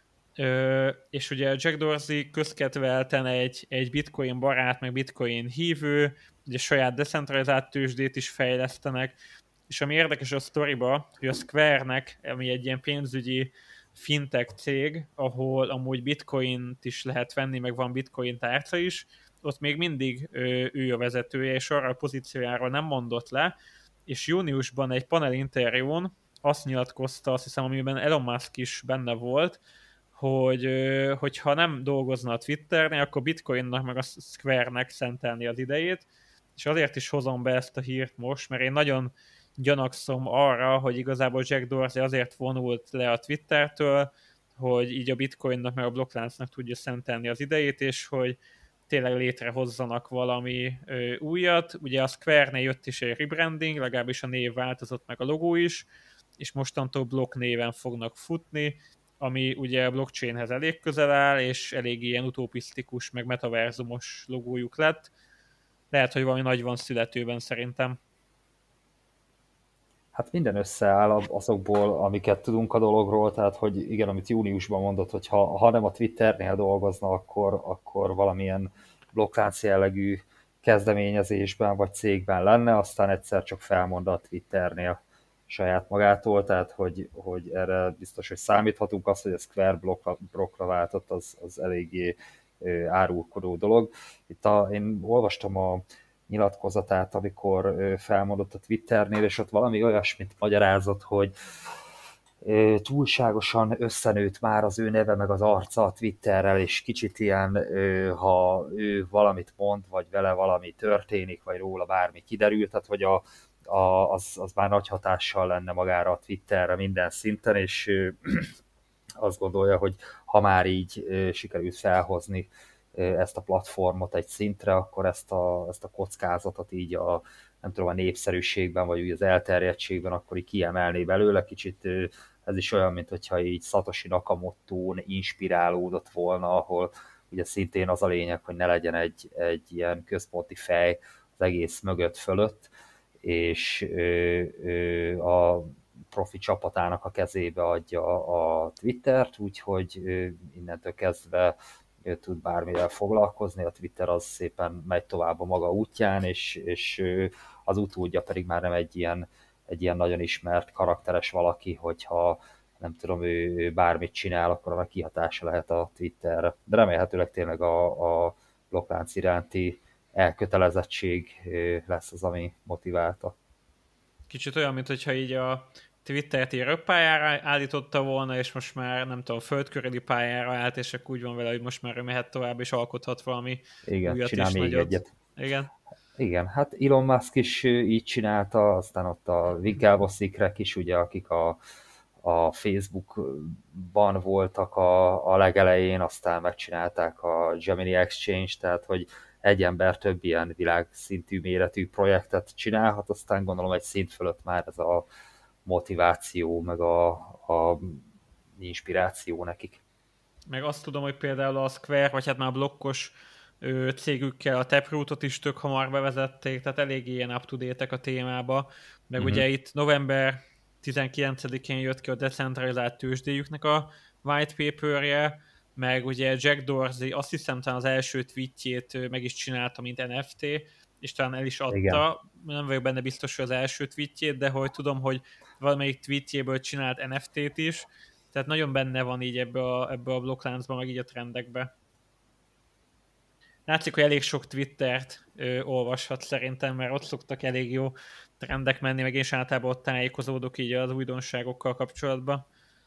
És ugye Jack Dorsey közkedvelten egy bitcoin barát, meg bitcoin hívő, ugye saját decentralizált tőzsdét is fejlesztenek, és ami érdekes a sztoriba, hogy a Square-nek, ami egy ilyen pénzügyi fintech cég, ahol amúgy bitcoint is lehet venni, meg van bitcoin tárca is, ott még mindig ő a vezetője, és arra a pozíciójáról nem mondott le, és júniusban egy panelinterjún azt nyilatkozta, azt hiszem, amiben Elon Musk is benne volt, hogy ha nem dolgozna a Twitternél, akkor Bitcoinnak meg a Square-nek szentelni az idejét, és azért is hozom be ezt a hírt most, mert én nagyon gyanakszom arra, hogy igazából Jack Dorsey azért vonult le a Twittertől, hogy így a Bitcoinnak meg a blokkláncnak tudja szentelni az idejét, és hogy tényleg létrehozzanak valami újat. Ugye a Square-nél jött is egy rebranding, legalábbis a név változott, meg a logó is, és mostantól Block néven fognak futni, ami ugye a blockchainhez elég közel áll, és elég ilyen utopisztikus, meg metaverzumos logójuk lett. Lehet, hogy valami nagy van születőben szerintem. Hát minden összeáll azokból, amiket tudunk a dologról, tehát hogy igen, amit júniusban mondott, hogy ha nem a Twitternél dolgozna, akkor valamilyen blokklánc jellegű kezdeményezésben vagy cégben lenne, aztán egyszer csak felmond a Twitternél saját magától, tehát hogy erre biztos, hogy számíthatunk, az, hogy a Square blokkra váltott, az eléggé árulkodó dolog. Én olvastam a nyilatkozatát, amikor felmondott a Twitternél, és ott valami olyasmit magyarázott, hogy túlságosan összenőtt már az ő neve meg az arca a Twitterrel, és kicsit ilyen, ha ő valamit mond, vagy vele valami történik, vagy róla bármi kiderült, tehát hogy az már nagy hatással lenne magára a Twitterre minden szinten, és azt gondolja, hogy ha már így sikerült felhozni ezt a platformot egy szintre, akkor ezt a kockázatot így nem tudom, a népszerűségben, vagy úgy az elterjedtségben akkor így kiemelné belőle. Kicsit ez is olyan, mint hogyha így Satoshi Nakamoto-n inspirálódott volna, ahol ugye szintén az a lényeg, hogy ne legyen egy ilyen központi fej az egész mögött fölött, és a profi csapatának a kezébe adja a Twittert, úgyhogy innentől kezdve tud bármivel foglalkozni, a Twitter az szépen megy tovább a maga útján, és az utódja pedig már nem egy ilyen nagyon ismert, karakteres valaki, hogyha nem tudom, ő bármit csinál, akkor annak kihatása lehet a Twitterre. De remélhetőleg tényleg a blokklánc iránti elkötelezettség lesz az, ami motiválta. Kicsit olyan, mintha így a Twittert így röppályára állította volna, és most már nem tudom, földkörüli pályára állt, és akkor úgy van vele, hogy most már ő mehet tovább, és alkothat valami újat csinál is még nagyot. egyet. Igen. Igen, hát Elon Musk is így csinálta, aztán ott a Winklevosszikrek is, ugye, akik a Facebookban voltak a legelején, aztán megcsinálták a Gemini Exchange, tehát hogy egy ember több ilyen világszintű méretű projektet csinálhat, aztán gondolom egy szint fölött már ez a motiváció, meg a inspiráció nekik. Meg azt tudom, hogy például a Square, vagy hát már a blokkos cégükkel a Taprootot is tök hamar bevezették, tehát elég ilyen up-to-date-ek a témába. Meg ugye itt november 19-én jött ki a decentralizált tőzsdéjüknek a white paperje, meg ugye Jack Dorsey azt hiszem talán az első tweetjét meg is csinálta, mint NFT, és talán el is adta. Igen. Nem vagyok benne biztos, hogy az első tweetjét, de hogy tudom, hogy valamelyik tweetjéből csinált NFT-t is, tehát nagyon benne van így ebbe a blokkláncban, meg így a trendekbe. Látszik, hogy elég sok Twittert olvashat szerintem, mert ott szoktak elég jó trendek menni, meg én is általában ott tájékozódok így az újdonságokkal kapcsolatban.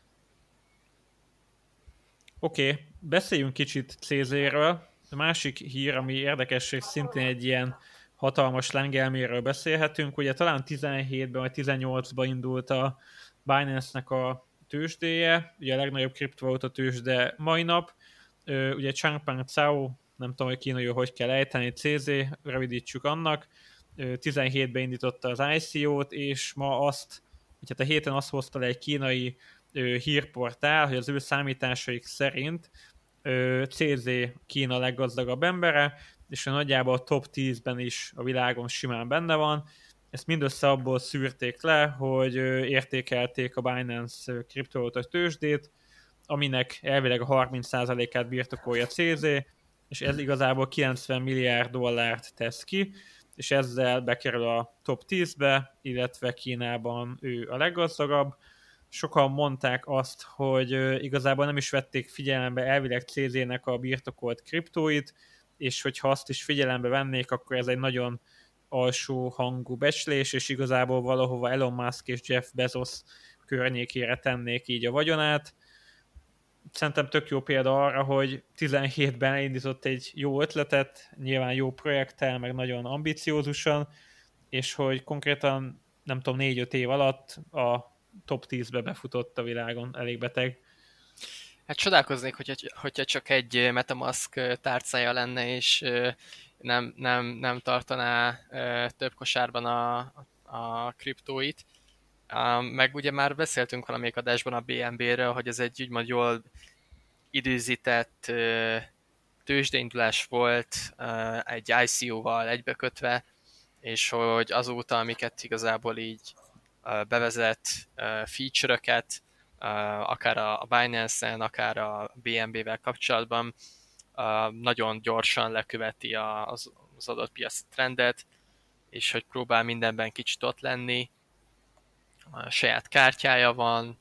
Oké, beszéljünk kicsit CZ-ről. A másik hír, ami érdekesség, szintén egy ilyen hatalmas lengelméről beszélhetünk. Ugye talán 17-ben vagy 18-ban indult a Binance-nek a tőzsdéje, ugye a legnagyobb kriptovaluta tőzsde mai nap. Ugye Changpeng Zhao, nem tudom, hogy kínaiul hogy kell ejteni, CZ, rövidítsük annak, 17-ben indította az ICO-t, és ma azt, hogy hát a héten azt hozta le egy kínai hírportál, hogy az ő számításaik szerint CZ Kína leggazdagabb embere, és nagyjából a top 10-ben is a világon simán benne van. Ezt mindössze abból szűrték le, hogy értékelték a Binance kriptovaluta tőzsdét, aminek elvileg a 30%-át birtokolja CZ, és ez igazából 90 milliárd dollárt tesz ki, és ezzel bekerül a top 10-be, illetve Kínában ő a leggazdagabb. Sokan mondták azt, hogy igazából nem is vették figyelembe elvileg CZ-nek a birtokolt kriptóit, és hogyha azt is figyelembe vennék, akkor ez egy nagyon alsó hangú becslés, és igazából valahova Elon Musk és Jeff Bezos környékére tennék így a vagyonát. Szerintem tök jó példa arra, hogy 17-ben elindított egy jó ötletet, nyilván jó projekttel, meg nagyon ambiciózusan, és hogy konkrétan, nem tudom, 4-5 év alatt a top 10-be befutott a világon, elég beteg. Hát csodálkoznék, hogyha csak egy MetaMask tárcája lenne, és nem tartaná több kosárban a kriptóit. Meg ugye már beszéltünk valamelyik adásban a BNB-ről, hogy ez egy úgymond jól időzített tőzsdeindulás volt, egy ICO-val egybekötve, és hogy azóta, amiket igazából így bevezet feature-öket, akár a Binance-en, akár a BNB-vel kapcsolatban, nagyon gyorsan leköveti az adott piaci trendet, és hogy próbál mindenben kicsit ott lenni. A saját kártyája van,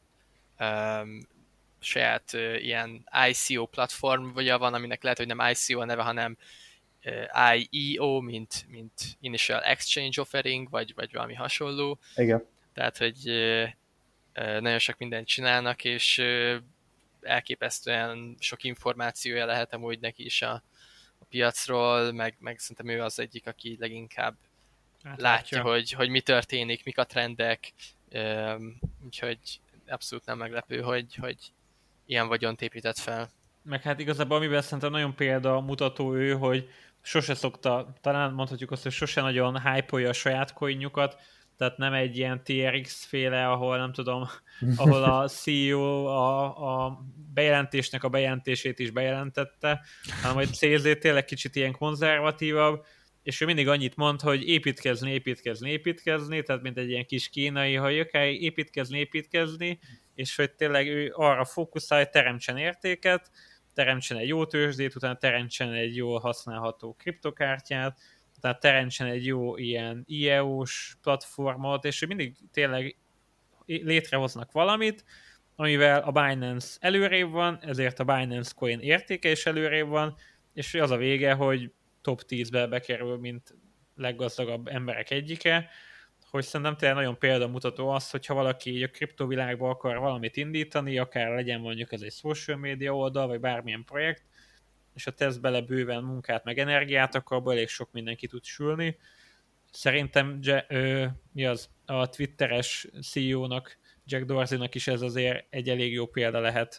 saját ilyen ICO platformja van, aminek lehet, hogy nem ICO a neve, hanem IEO, mint Initial Exchange Offering, vagy valami hasonló. Igen. Tehát, hogy nagyon sok mindent csinálnak, és elképesztően sok információja lehet amúgy neki is a piacról, meg szerintem ő az egyik, aki leginkább látja, hogy mi történik, mik a trendek, úgyhogy abszolút nem meglepő, hogy ilyen vagyont épített fel. Meg hát igazából amiben szerintem nagyon példamutató ő, hogy sose szokta, talán mondhatjuk azt, hogy sose nagyon hype-olja a saját coinjukat, tehát nem egy ilyen TRX féle, ahol nem tudom, ahol a CEO a bejelentésnek a bejelentését is bejelentette, hanem hogy CZ tényleg kicsit ilyen konzervatívabb, és ő mindig annyit mond, hogy építkezni, tehát mint egy ilyen kis kínai, hogy építkezni, és hogy tényleg ő arra fókuszál, hogy teremtsen értéket, teremtsen egy jó tőzsdét, utána teremtsen egy jól használható kriptokártyát, utána teremtsen egy jó ilyen IEO-s platformot, és mindig tényleg létrehoznak valamit, amivel a Binance előrébb van, ezért a Binance Coin értéke is előrébb van, és az a vége, hogy top 10-be bekerül, mint leggazdagabb emberek egyike, hogy szerintem tényleg nagyon példamutató az, hogyha valaki így a kriptovilágban akar valamit indítani, akár legyen mondjuk ez egy social media oldal, vagy bármilyen projekt, és ha tesz bele bőven munkát, meg energiát, akkor abból elég sok mindenki tud sülni. Szerintem a Twitteres CEO-nak, Jack Dorsey-nak is ez azért egy elég jó példa lehet.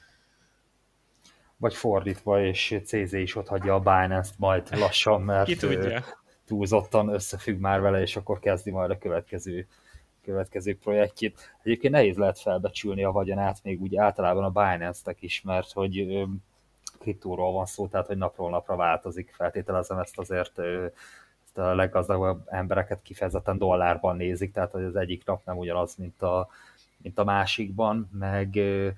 Vagy fordítva, és CZ is ott hagyja a Binance-t majd lassan, mert Ki tudja. Túlzottan összefügg már vele, és akkor kezdi majd a következő projektjét. Egyébként nehéz lehet felbecsülni a vagyonát, még úgy általában a Binance-nek is, mert hogy kriptóról van szó, tehát hogy napról napra változik. Feltételezem ezt azért ezt a leggazdagabb embereket kifejezetten dollárban nézik, tehát hogy az egyik nap nem ugyanaz, mint a másikban, meg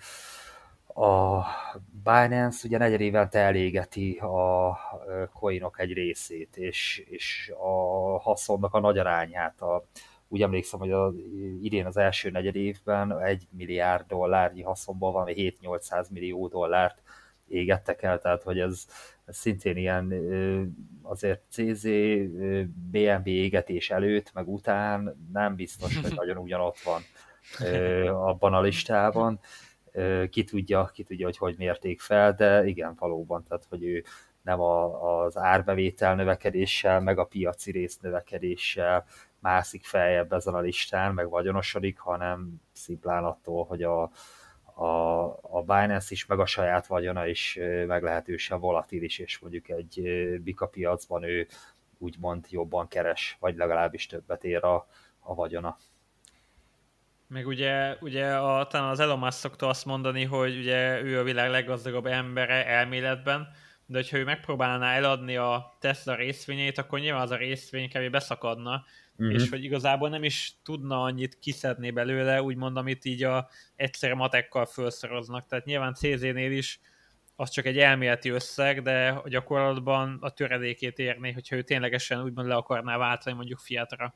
a Binance ugye negyed évente elégeti a coinok egy részét, és a haszonnak a nagy arányát. Úgy emlékszem, hogy idén az első negyed évben $1 milliárd haszonból van, 7-800 millió dollárt égettek el, tehát hogy ez szintén ilyen azért CZ, BNB égetés előtt, meg után nem biztos, hogy nagyon ugyanott van abban a listában. Ki tudja, hogy mérték fel, de igen, valóban, tehát hogy ő nem az árbevétel növekedéssel, meg a piaci rész növekedéssel mászik feljebb ezen a listán, meg vagyonosodik, hanem szimplán attól, hogy a Binance is, meg a saját vagyona is meglehetősen volatilis, és mondjuk egy bika piacban ő úgymond jobban keres, vagy legalábbis többet ér a vagyona. Meg ugye talán az Elon Musk szokta azt mondani, hogy ugye ő a világ leggazdagabb embere elméletben, de hogyha ő megpróbálná eladni a Tesla részvényeit, akkor nyilván az a részvény kevés beszakadna, és hogy igazából nem is tudna annyit kiszedni belőle, úgymond, amit így egyszerre matekkal felszoroznak. Tehát nyilván CZ-nél is az csak egy elméleti összeg, de a gyakorlatban a töredékét érni, hogyha ő ténylegesen úgymond le akarná váltani mondjuk fiatra.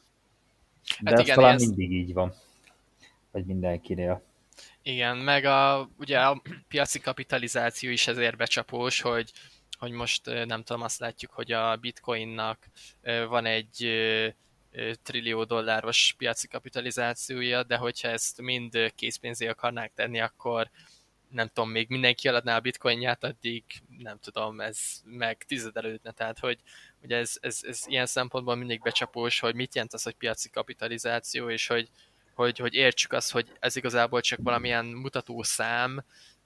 De hát ez igen, talán mindig így van. Vagy mindenkinél. Igen, meg ugye a piaci kapitalizáció is ezért becsapós, hogy most nem tudom, azt látjuk, hogy a bitcoinnak van egy trillió dolláros piaci kapitalizációja, de hogyha ezt mind készpénzé akarnák tenni, akkor nem tudom, még mindenki eladná a bitcoinját, addig nem tudom, ez meg tizedelődne, tehát hogy ugye ez ilyen szempontból mindig becsapós, hogy mit jelent az, hogy piaci kapitalizáció, és hogy értsük azt, hogy ez igazából csak valamilyen mutatószám,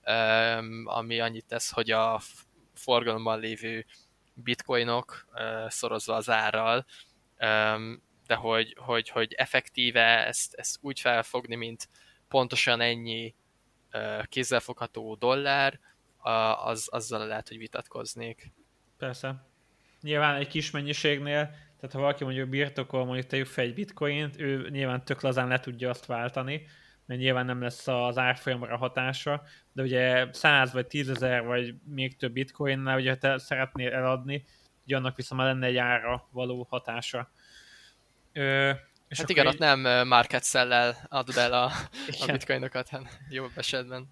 ami annyit tesz, hogy a forgalomban lévő bitcoinok szorozva az árral, de hogy effektíve ezt úgy felfogni, mint pontosan ennyi kézzelfogható dollár, azzal lehet, hogy vitatkoznék. Persze. Nyilván egy kis mennyiségnél, tehát ha valaki mondjuk birtokol, mondjuk tegyük fel egy bitcoint, ő nyilván tök lazán le tudja azt váltani, mert nyilván nem lesz az árfolyamra hatása, de ugye 100 vagy 10 000 vagy még több bitcoinnál, ugye ha te szeretnél eladni, ugye annak viszont már lenne egy árra való hatása. És hát igen, ott nem market sell-el adod el a bitcoinokat, hanem jobb esetben.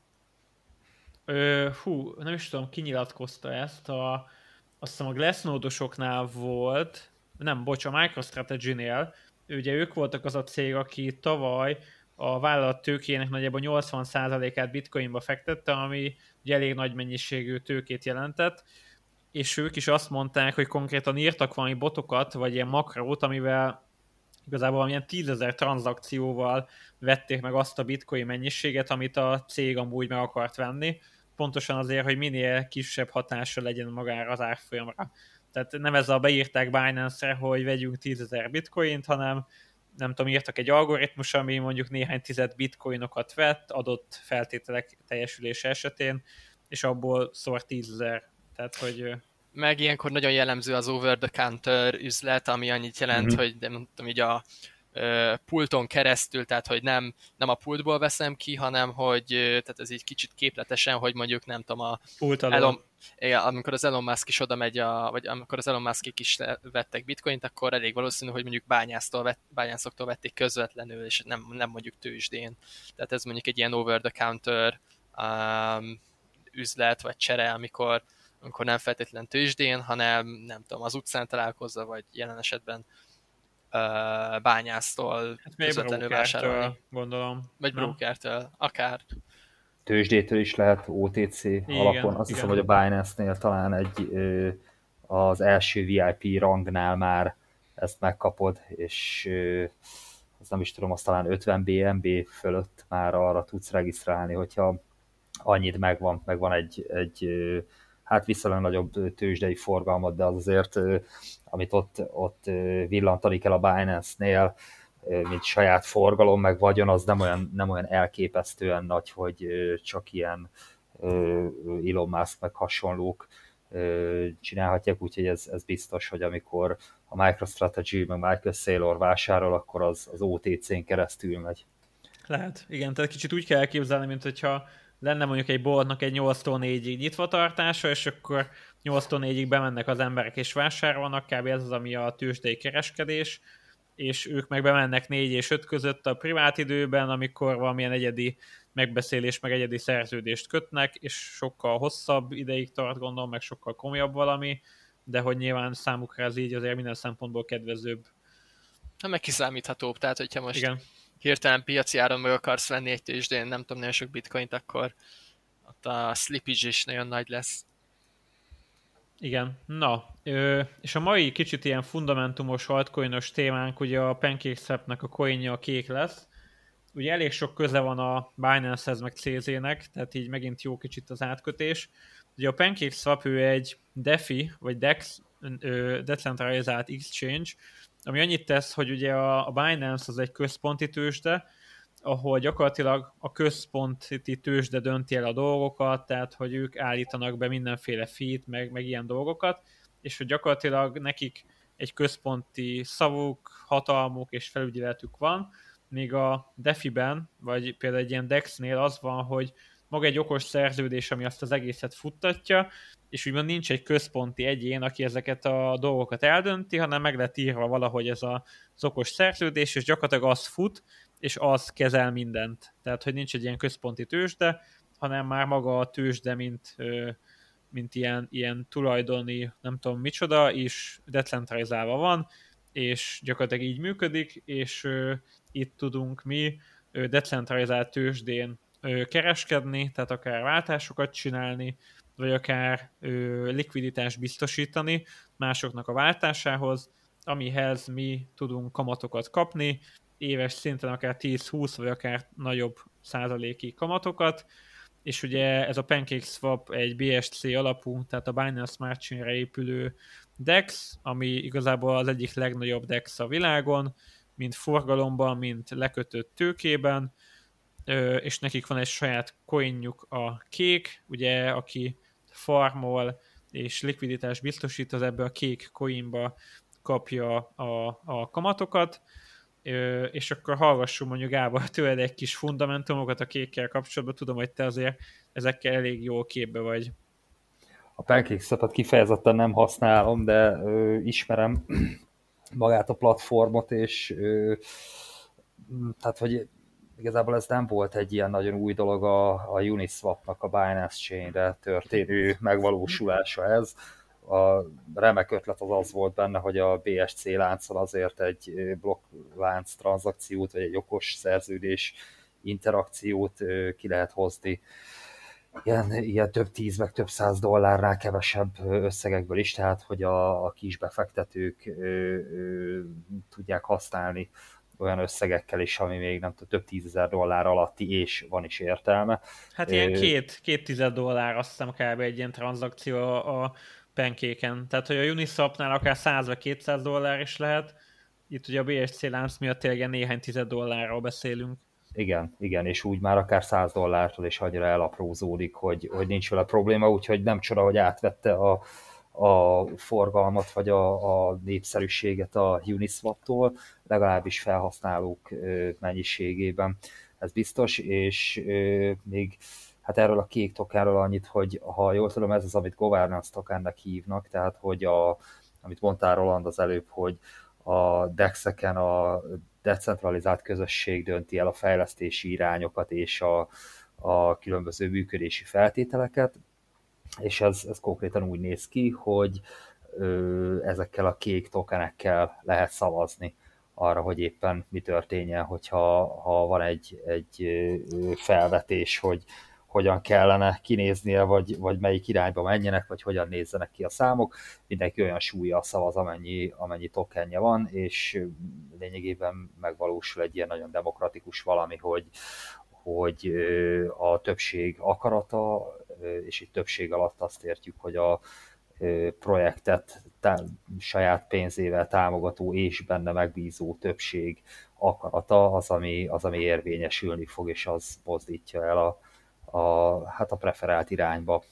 Nem is tudom, ki nyilatkozta ezt, azt hiszem a Glassnode-osoknál volt, a MicroStrategy-nél, ugye ők voltak az a cég, aki tavaly a vállalat tőkének nagyjából 80%-át bitcoinba fektette, ami ugye elég nagy mennyiségű tőkét jelentett, és ők is azt mondták, hogy konkrétan írtak valami botokat, vagy ilyen makrót, amivel igazából valamilyen 10 000 tranzakcióval vették meg azt a bitcoin mennyiséget, amit a cég amúgy meg akart venni, pontosan azért, hogy minél kisebb hatása legyen magára az árfolyamra. Tehát nem ezzel beírták Binance-re, hogy vegyünk 10 000 bitcoint, hanem nem tudom, írtak egy algoritmus, ami mondjuk néhány tized bitcoinokat vett, adott feltételek teljesülése esetén, és abból szor 10 000. Tehát, hogy... Meg ilyenkor nagyon jellemző az over-the-counter üzlet, ami annyit jelent, hogy nem tudom, így a pulton keresztül, tehát hogy nem a pultból veszem ki, hanem hogy tehát ez így kicsit képletesen, hogy mondjuk nem tudom, amikor az Elon Musk is oda megy, vagy amikor az Elon Muskék is vettek bitcoint, akkor elég valószínű, hogy mondjuk bányászoktól vették közvetlenül, és nem mondjuk tőzsdén. Tehát ez mondjuk egy ilyen over-the-counter üzlet, vagy csere, amikor nem feltétlen tőzsdén, hanem nem tudom, az utcán találkozza, vagy jelen esetben bányásztól közvetlenül vásárolni. Gondolom. Vagy brokertől, akár. Tőzsdétől is lehet OTC alapon. Azt hiszem, hogy a Binance-nél talán az első VIP rangnál már ezt megkapod, és azt nem is tudom, azt talán 50 BNB fölött már arra tudsz regisztrálni, hogyha annyit megvan egy hát viszonylag nagyobb tőzsdei forgalmat, de az azért, amit ott villantani kell a Binance-nél, mint saját forgalom, meg vagyon, az nem olyan elképesztően nagy, hogy csak ilyen Elon Musk meg hasonlók csinálhatják, úgyhogy ez biztos, hogy amikor a MicroStrategy meg Michael Saylor vásárol, akkor az OTC-n keresztül megy. Lehet, igen, tehát kicsit úgy kell elképzelni, mint hogyha lenne mondjuk egy boltnak egy 8-tól 4-ig nyitvatartása, és akkor 8-tól 4-ig bemennek az emberek és vásárolnak, kb. Ez az, ami a tőzsdei kereskedés, és ők meg bemennek 4 és 5 között a privát időben, amikor valamilyen egyedi megbeszélés, meg egyedi szerződést kötnek, és sokkal hosszabb ideig tart, gondolom, meg sokkal komolyabb valami, de hogy nyilván számukra ez így azért minden szempontból kedvezőbb. Meg kiszámíthatóbb, tehát hogyha most igen. Hirtelen piaci áron meg akarsz venni egy tőzsdén, nem tudom, nagyon sok bitcoint, akkor ott a slippage is nagyon nagy lesz. Igen, na, és a mai kicsit ilyen fundamentumos altcoinos témánk, ugye a PancakeSwap-nek a coinja a kék lesz. Ugye elég sok köze van a Binance-hez meg CZ-nek, tehát így megint jó kicsit az átkötés. Ugye a PancakeSwap ő egy DeFi, vagy DEX, Decentralized Exchange, ami annyit tesz, hogy ugye a Binance az egy központi tőzsde, ahol gyakorlatilag a központi tőzsde dönti el a dolgokat, tehát hogy ők állítanak be mindenféle feed, meg ilyen dolgokat, és hogy gyakorlatilag nekik egy központi szavuk, hatalmuk és felügyeletük van, míg a DeFi-ben, vagy például egy ilyen DEX-nél az van, hogy maga egy okos szerződés, ami azt az egészet futtatja, és úgymond nincs egy központi egyén, aki ezeket a dolgokat eldönti, hanem meg lett írva valahogy ez az okos szerződés, és gyakorlatilag az fut, és az kezel mindent. Tehát, hogy nincs egy ilyen központi tőzsde, hanem már maga a tőzsde, mint ilyen tulajdoni, nem tudom micsoda, is decentralizálva van, és gyakorlatilag így működik, és itt tudunk mi decentralizált tőzsdén kereskedni, tehát akár váltásokat csinálni, vagy akár likviditást biztosítani másoknak a váltásához, amihez mi tudunk kamatokat kapni, éves szinten akár 10-20 vagy akár nagyobb százaléki kamatokat, és ugye ez a PancakeSwap egy BSC alapú, tehát a Binance Smart Chain-re épülő DEX, ami igazából az egyik legnagyobb DEX a világon, mint forgalomban, mint lekötött tőkében, és nekik van egy saját coinjuk a kék, ugye, aki farmol és likviditás biztosít, az ebbe a kék coinba kapja a kamatokat, és akkor hallgassunk mondjuk Gábor tőled egy kis fundamentumokat a kékkel kapcsolatban, tudom, hogy te azért ezekkel elég jól képbe vagy. A PancakeSwap-ot kifejezetten nem használom, de ismerem magát a platformot, és tehát, hogy igazából ez nem volt egy ilyen nagyon új dolog a Uniswap-nak a Binance Chain-re történő megvalósulása ez. A remek ötlet az volt benne, hogy a BSC láncon azért egy blokklánc tranzakciót, vagy egy okos szerződés interakciót ki lehet hozni. Ilyen több 10 meg több $100 kevesebb összegekből is, tehát hogy a kis befektetők tudják használni olyan összegekkel is, ami még nem tudom, több $10,000 alatti, és van is értelme. Hát ilyen $2 azt hiszem kb. Egy ilyen tranzakció a Pancake-en. Tehát, hogy a Uniswapnál akár 100 vagy $200 is lehet, itt ugye a BSC lánc miatt tényleg néhány $10 beszélünk. Igen, és úgy már akár $100 is annyira elaprózódik, hogy nincs vele probléma, úgyhogy nem csoda, hogy átvette a forgalmat vagy a népszerűséget a Uniswap-tól, legalábbis felhasználók mennyiségében. Ez biztos, és még hát erről a kék tokenről annyit, hogy ha jól tudom, ez az, amit governance tokennek hívnak, tehát hogy amit mondtál Roland az előbb, hogy a DEX-eken a decentralizált közösség dönti el a fejlesztési irányokat és a különböző működési feltételeket, és ez konkrétan úgy néz ki, hogy ezekkel a kék tokenekkel lehet szavazni arra, hogy éppen mi történjen, hogyha van egy felvetés, hogy hogyan kellene kinéznie, vagy melyik irányba menjenek, vagy hogyan nézzenek ki a számok. Mindenki olyan súllyal szavaz, amennyi tokenje van, és lényegében megvalósul egy ilyen nagyon demokratikus valami, hogy a többség akarata, és itt többség alatt azt értjük, hogy a projektet saját pénzével támogató és benne megbízó többség akarata az, ami érvényesülni fog, és az mozdítja el hát a preferált irányba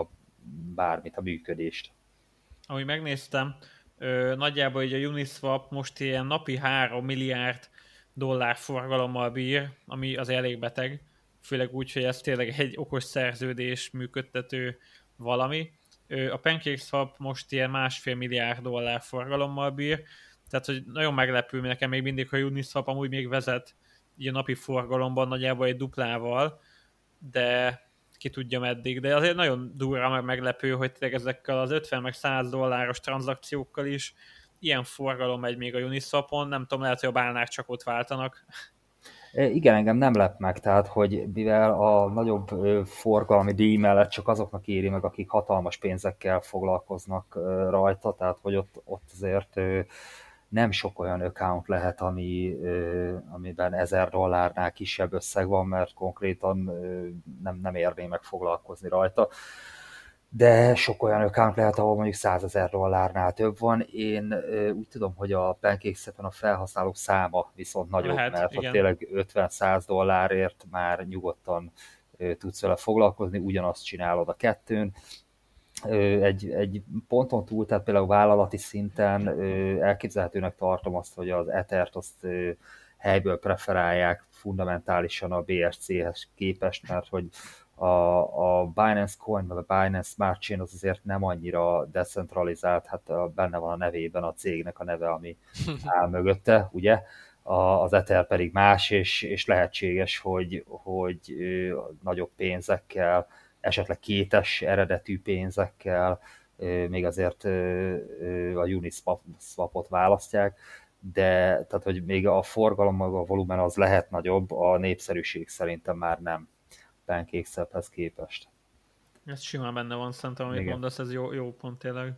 bármit, a működést. Ahogy megnéztem, nagyjából így a Uniswap most ilyen napi 3 milliárd dollár forgalommal bír, ami az elég beteg, főleg úgy, hogy ez tényleg egy okos szerződés működtető valami. A PancakeSwap most ilyen 1,5 milliárd dollár forgalommal bír, tehát hogy nagyon meglepő, nekem még mindig, hogy a Uniswap amúgy még vezet így a napi forgalomban nagyjából egy duplával, de ki tudja meddig, de azért nagyon durva meg meglepő, hogy tényleg ezekkel az 50 meg 100 dolláros tranzakciókkal is ilyen forgalom megy még a Uniswapon, nem tudom, lehet, hogy a bálnák csak ott váltanak. Igen, engem nem lep meg, tehát hogy mivel a nagyobb forgalmi díj mellett csak azoknak éri meg, akik hatalmas pénzekkel foglalkoznak rajta, tehát hogy ott azért nem sok olyan account lehet, amiben $1000 kisebb összeg van, mert konkrétan nem érné meg foglalkozni rajta. De sok olyan account lehet, ahol mondjuk $100,000 több van. Én úgy tudom, hogy a PancakeSwap-en a felhasználók száma viszont nagyobb, Lehet, mert igen. ott tényleg 50-100 $ már nyugodtan tudsz vele foglalkozni, ugyanazt csinálod a kettőn. Egy ponton túl, tehát például vállalati szinten elképzelhetőnek tartom azt, hogy az Ethert azt helyből preferálják fundamentálisan a BSC-hez képest, mert hogy a Binance Coin, meg a Binance Smart Chain az azért nem annyira decentralizált, hát benne van a nevében a cégnek a neve, ami áll mögötte, ugye? Az Ether pedig más, és lehetséges, hogy nagyobb pénzekkel, esetleg kétes eredetű pénzekkel még azért a Uniswapot választják, de tehát, hogy még a forgalom, a volumen az lehet nagyobb, a népszerűség szerintem már nem PancakeSwaphez képest. Ez simán benne van, szerintem, amit Igen. mondasz, ez jó pont tényleg.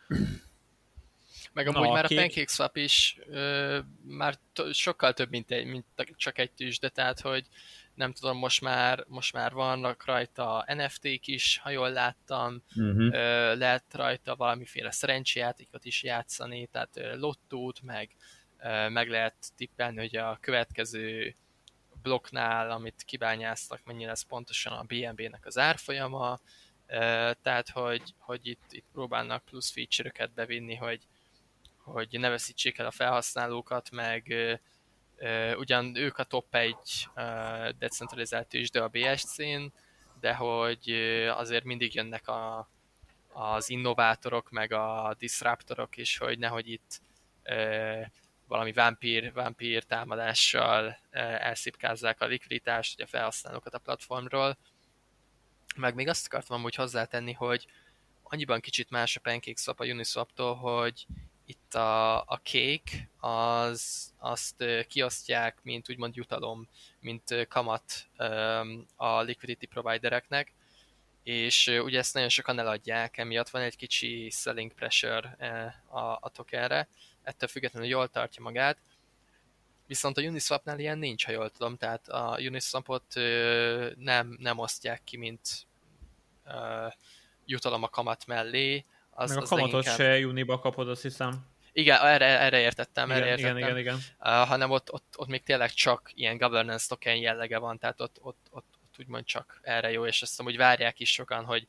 Meg amúgy már a PancakeSwap is már sokkal több, mint csak egy tűzde, tehát hogy nem tudom, most már vannak rajta NFT-k is, ha jól láttam, lehet rajta valamiféle szerencsejátékot is játszani, tehát lottót, meg lehet tippelni, hogy a következő blokknál, amit kibányáztak, mennyi lesz pontosan a BNB-nek az árfolyama, tehát hogy itt próbálnak plusz feature-öket bevinni, hogy ne veszítsék el a felhasználókat, meg ugyan ők a top 1 decentralizált tőzsde a BSC-n, de hogy azért mindig jönnek az innovátorok, meg a disruptorok is, hogy nehogy itt valami vámpír támadással elszipkázzák a likviditást, vagy a felhasználókat a platformról. Meg még azt akartam amúgy hozzátenni, hogy annyiban kicsit más a PancakeSwap a Uniswap-tól, hogy itt a cake, azt kiosztják, mint úgymond jutalom, mint kamat a liquidity providereknek, és ugye ezt nagyon sokan eladják, emiatt van egy kicsi selling pressure a tokenre, ettől függetlenül jól tartja magát, viszont a Uniswapnál ilyen nincs, ha jól tudom, tehát a Uniswapot nem osztják ki, mint jutalom a kamat mellé. Meg a kamatot se Uniba kapod, azt hiszem. Igen, erre értettem. Igen. Hanem ott még tényleg csak ilyen governance token jellege van, tehát ott úgymond csak erre jó, és azt hiszem, hogy várják is sokan, hogy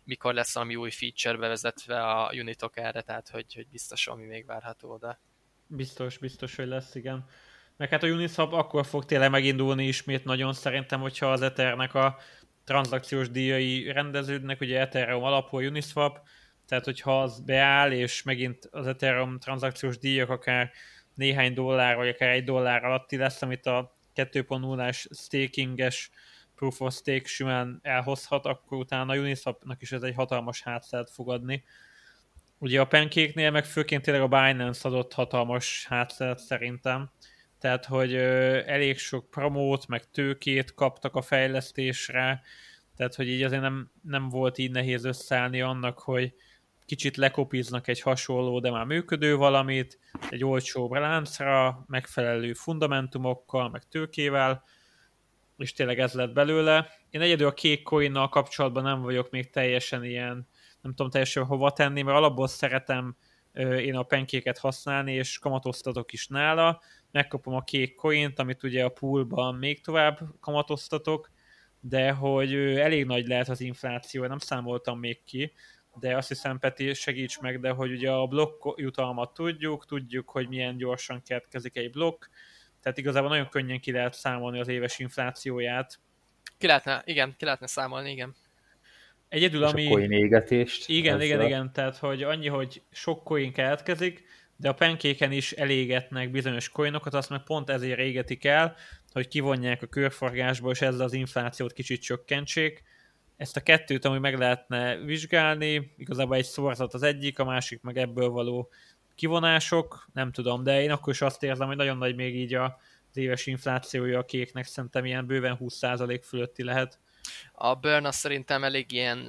mikor lesz valami új feature bevezetve a Unitok erre, tehát hogy biztos ami még várható oda. Biztos, hogy lesz, igen. Meg hát a Uniswap akkor fog tényleg megindulni ismét nagyon szerintem, hogyha az Ethernek a tranzakciós díjai rendeződnek, ugye Ethereum alapul Uniswap, tehát hogyha az beáll, és megint az Ethereum tranzakciós díjak akár néhány dollár, vagy akár $1 alatti lesz, amit a 2.0-ás stakinges Proof of Stake simán elhozhat, akkor utána a Uniswapnak is ez egy hatalmas hátszelt fog adni. Ugye a Pancake-nél meg főként tényleg a Binance adott hatalmas hátszert szerintem. Tehát, hogy elég sok promót, meg tőkét kaptak a fejlesztésre, tehát, hogy így azért nem volt így nehéz összeállni annak, hogy kicsit lekopiznak egy hasonló, de már működő valamit, egy olcsóbb láncra, megfelelő fundamentumokkal, meg tőkével, és tényleg ez lett belőle. Én egyedül a kék coinnal kapcsolatban nem vagyok még teljesen ilyen, nem tudom teljesen hova tenni, mert alapból szeretem én a penkéket használni, és kamatoztatok is nála. Megkapom a kék coint, amit ugye a poolban még tovább kamatoztatok, de hogy elég nagy lehet az infláció, nem számoltam még ki, de azt hiszem, Peti, segíts meg, de hogy ugye a blokk jutalmat tudjuk, hogy milyen gyorsan keletkezik egy blokk, tehát igazából nagyon könnyen ki lehet számolni az éves inflációját. Ki lehetne számolni, igen. Egyedül, és ami... a coin égetést. Igen, tehát hogy annyi, hogy sok coin keletkezik, de a Pancake-en is elégetnek bizonyos coinokat, azt meg pont ezért égetik el, hogy kivonják a körforgásból, és ezzel az inflációt kicsit csökkentsék. Ezt a kettőt amúgy meg lehetne vizsgálni, igazából egy szorzat az egyik, a másik meg ebből való kivonások, nem tudom, de én akkor is azt érzem, hogy nagyon nagy még így az éves inflációja a kéknek, szerintem ilyen bőven 20% fölötti lehet. A burn az szerintem elég ilyen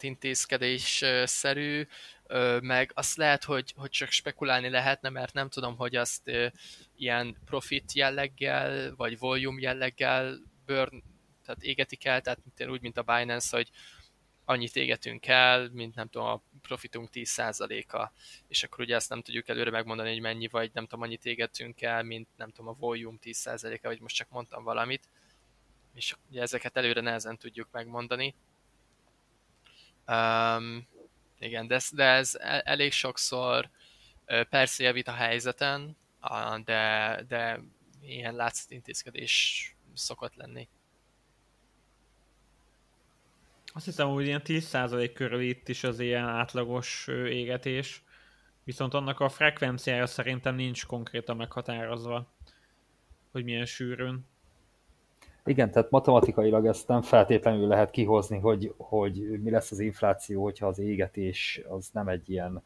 látszatintézkedés-szerű, meg azt lehet, hogy csak spekulálni lehetne, mert nem tudom, hogy azt ilyen profit jelleggel, vagy volume jelleggel burn, tehát égetik el, tehát úgy, mint a Binance, hogy annyit égetünk el, mint nem tudom, a profitunk 10%-a, és akkor ugye ezt nem tudjuk előre megmondani, hogy mennyi, vagy nem tudom, annyit égetünk el, mint nem tudom, a volume 10%-a, vagy most csak mondtam valamit, és ugye ezeket előre nehezen tudjuk megmondani. Igen, de ez elég sokszor persze javít a helyzeten, de ilyen látszatintézkedés szokott lenni. Azt hiszem, hogy ilyen 10% körül itt is az ilyen átlagos égetés, viszont annak a frekvenciája szerintem nincs konkrétan meghatározva, hogy milyen sűrűn. Igen, tehát matematikailag ezt nem feltétlenül lehet kihozni, hogy mi lesz az infláció, hogyha az égetés az nem egy ilyen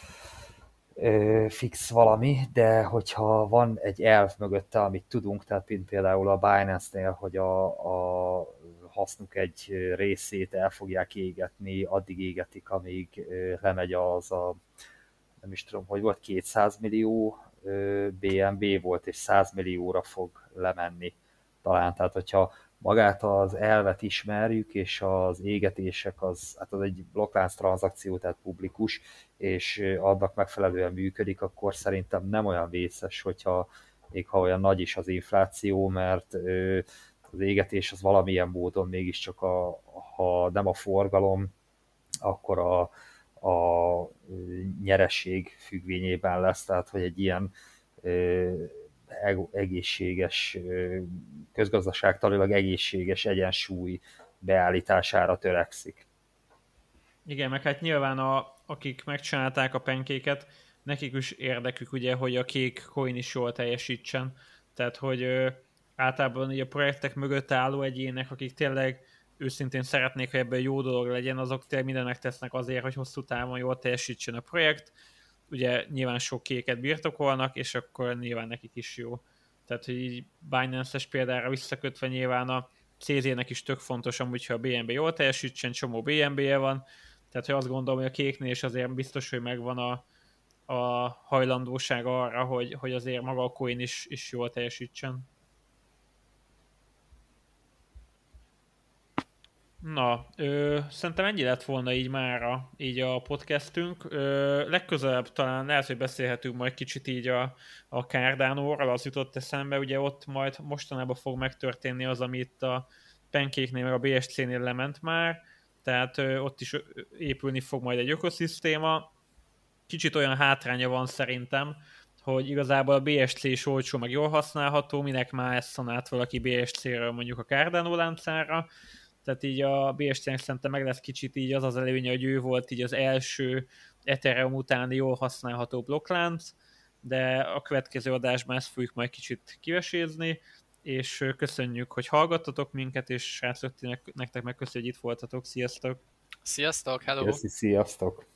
fix valami, de hogyha van egy elv mögötte, amit tudunk, tehát például a Binance-nél, hogy a hasznuk egy részét el fogják égetni, addig égetik, amíg lemegy az a, nem is tudom, hogy volt, 200 millió BNB volt, és 100 millióra fog lemenni talán. Tehát, hogyha magát az elvet ismerjük, és az égetések, hát az egy blokklánc tranzakció, tehát publikus, és annak megfelelően működik, akkor szerintem nem olyan vészes, hogyha még ha olyan nagy is az infláció, mert az égetés az valamilyen módon mégiscsak, ha nem a forgalom, akkor a nyereség függvényében lesz, tehát hogy egy ilyen egészséges, közgazdaságtanilag egészséges egyensúly beállítására törekszik. Igen, meg hát nyilván akik megcsinálták a penkéket, nekik is érdekük ugye, hogy a kék coin is jól teljesítsen. Tehát, hogy általában ugye a projektek mögött álló egyének, akik tényleg őszintén szeretnék, hogy ebből jó dolog legyen, azok tényleg mindent megtesznek azért, hogy hosszú távon jól teljesítsen a projekt. Ugye nyilván sok kéket birtokolnak, és akkor nyilván nekik is jó. Tehát, hogy így Binance-es példára visszakötve nyilván a CZ-nek is tök fontos amúgy, ha a BNB jól teljesítsen, csomó BNB-je van, tehát hogy azt gondolom, hogy a kéknél is azért biztos, hogy megvan a hajlandóság arra, hogy azért maga a coin is jól teljesítsen. Na, szerintem ennyi lett volna így mára, így a podcastünk. Legközelebb talán lehet, hogy beszélhetünk majd kicsit így a Cardano-ról, az jutott eszembe, ugye ott majd mostanában fog megtörténni az, ami itt a Pancake-nél, meg a BSC-nél lement már, tehát ott is épülni fog majd egy ökoszisztéma. Kicsit olyan hátránya van szerintem, hogy igazából a BSC is olcsó, meg jól használható, minek már ezt szanált valaki BSC-ről mondjuk a Cardano láncára, tehát így a BSC-nek szerintem meg lesz kicsit így az előnye, hogy ő volt így az első Ethereum utáni jól használható blokklánc, de a következő adásban ezt fogjuk majd kicsit kivesézni, és köszönjük, hogy hallgattatok minket, és srácok, nektek meg köszönjük, hogy itt voltatok. Sziasztok! Sziasztok, hello! Köszi, sziasztok!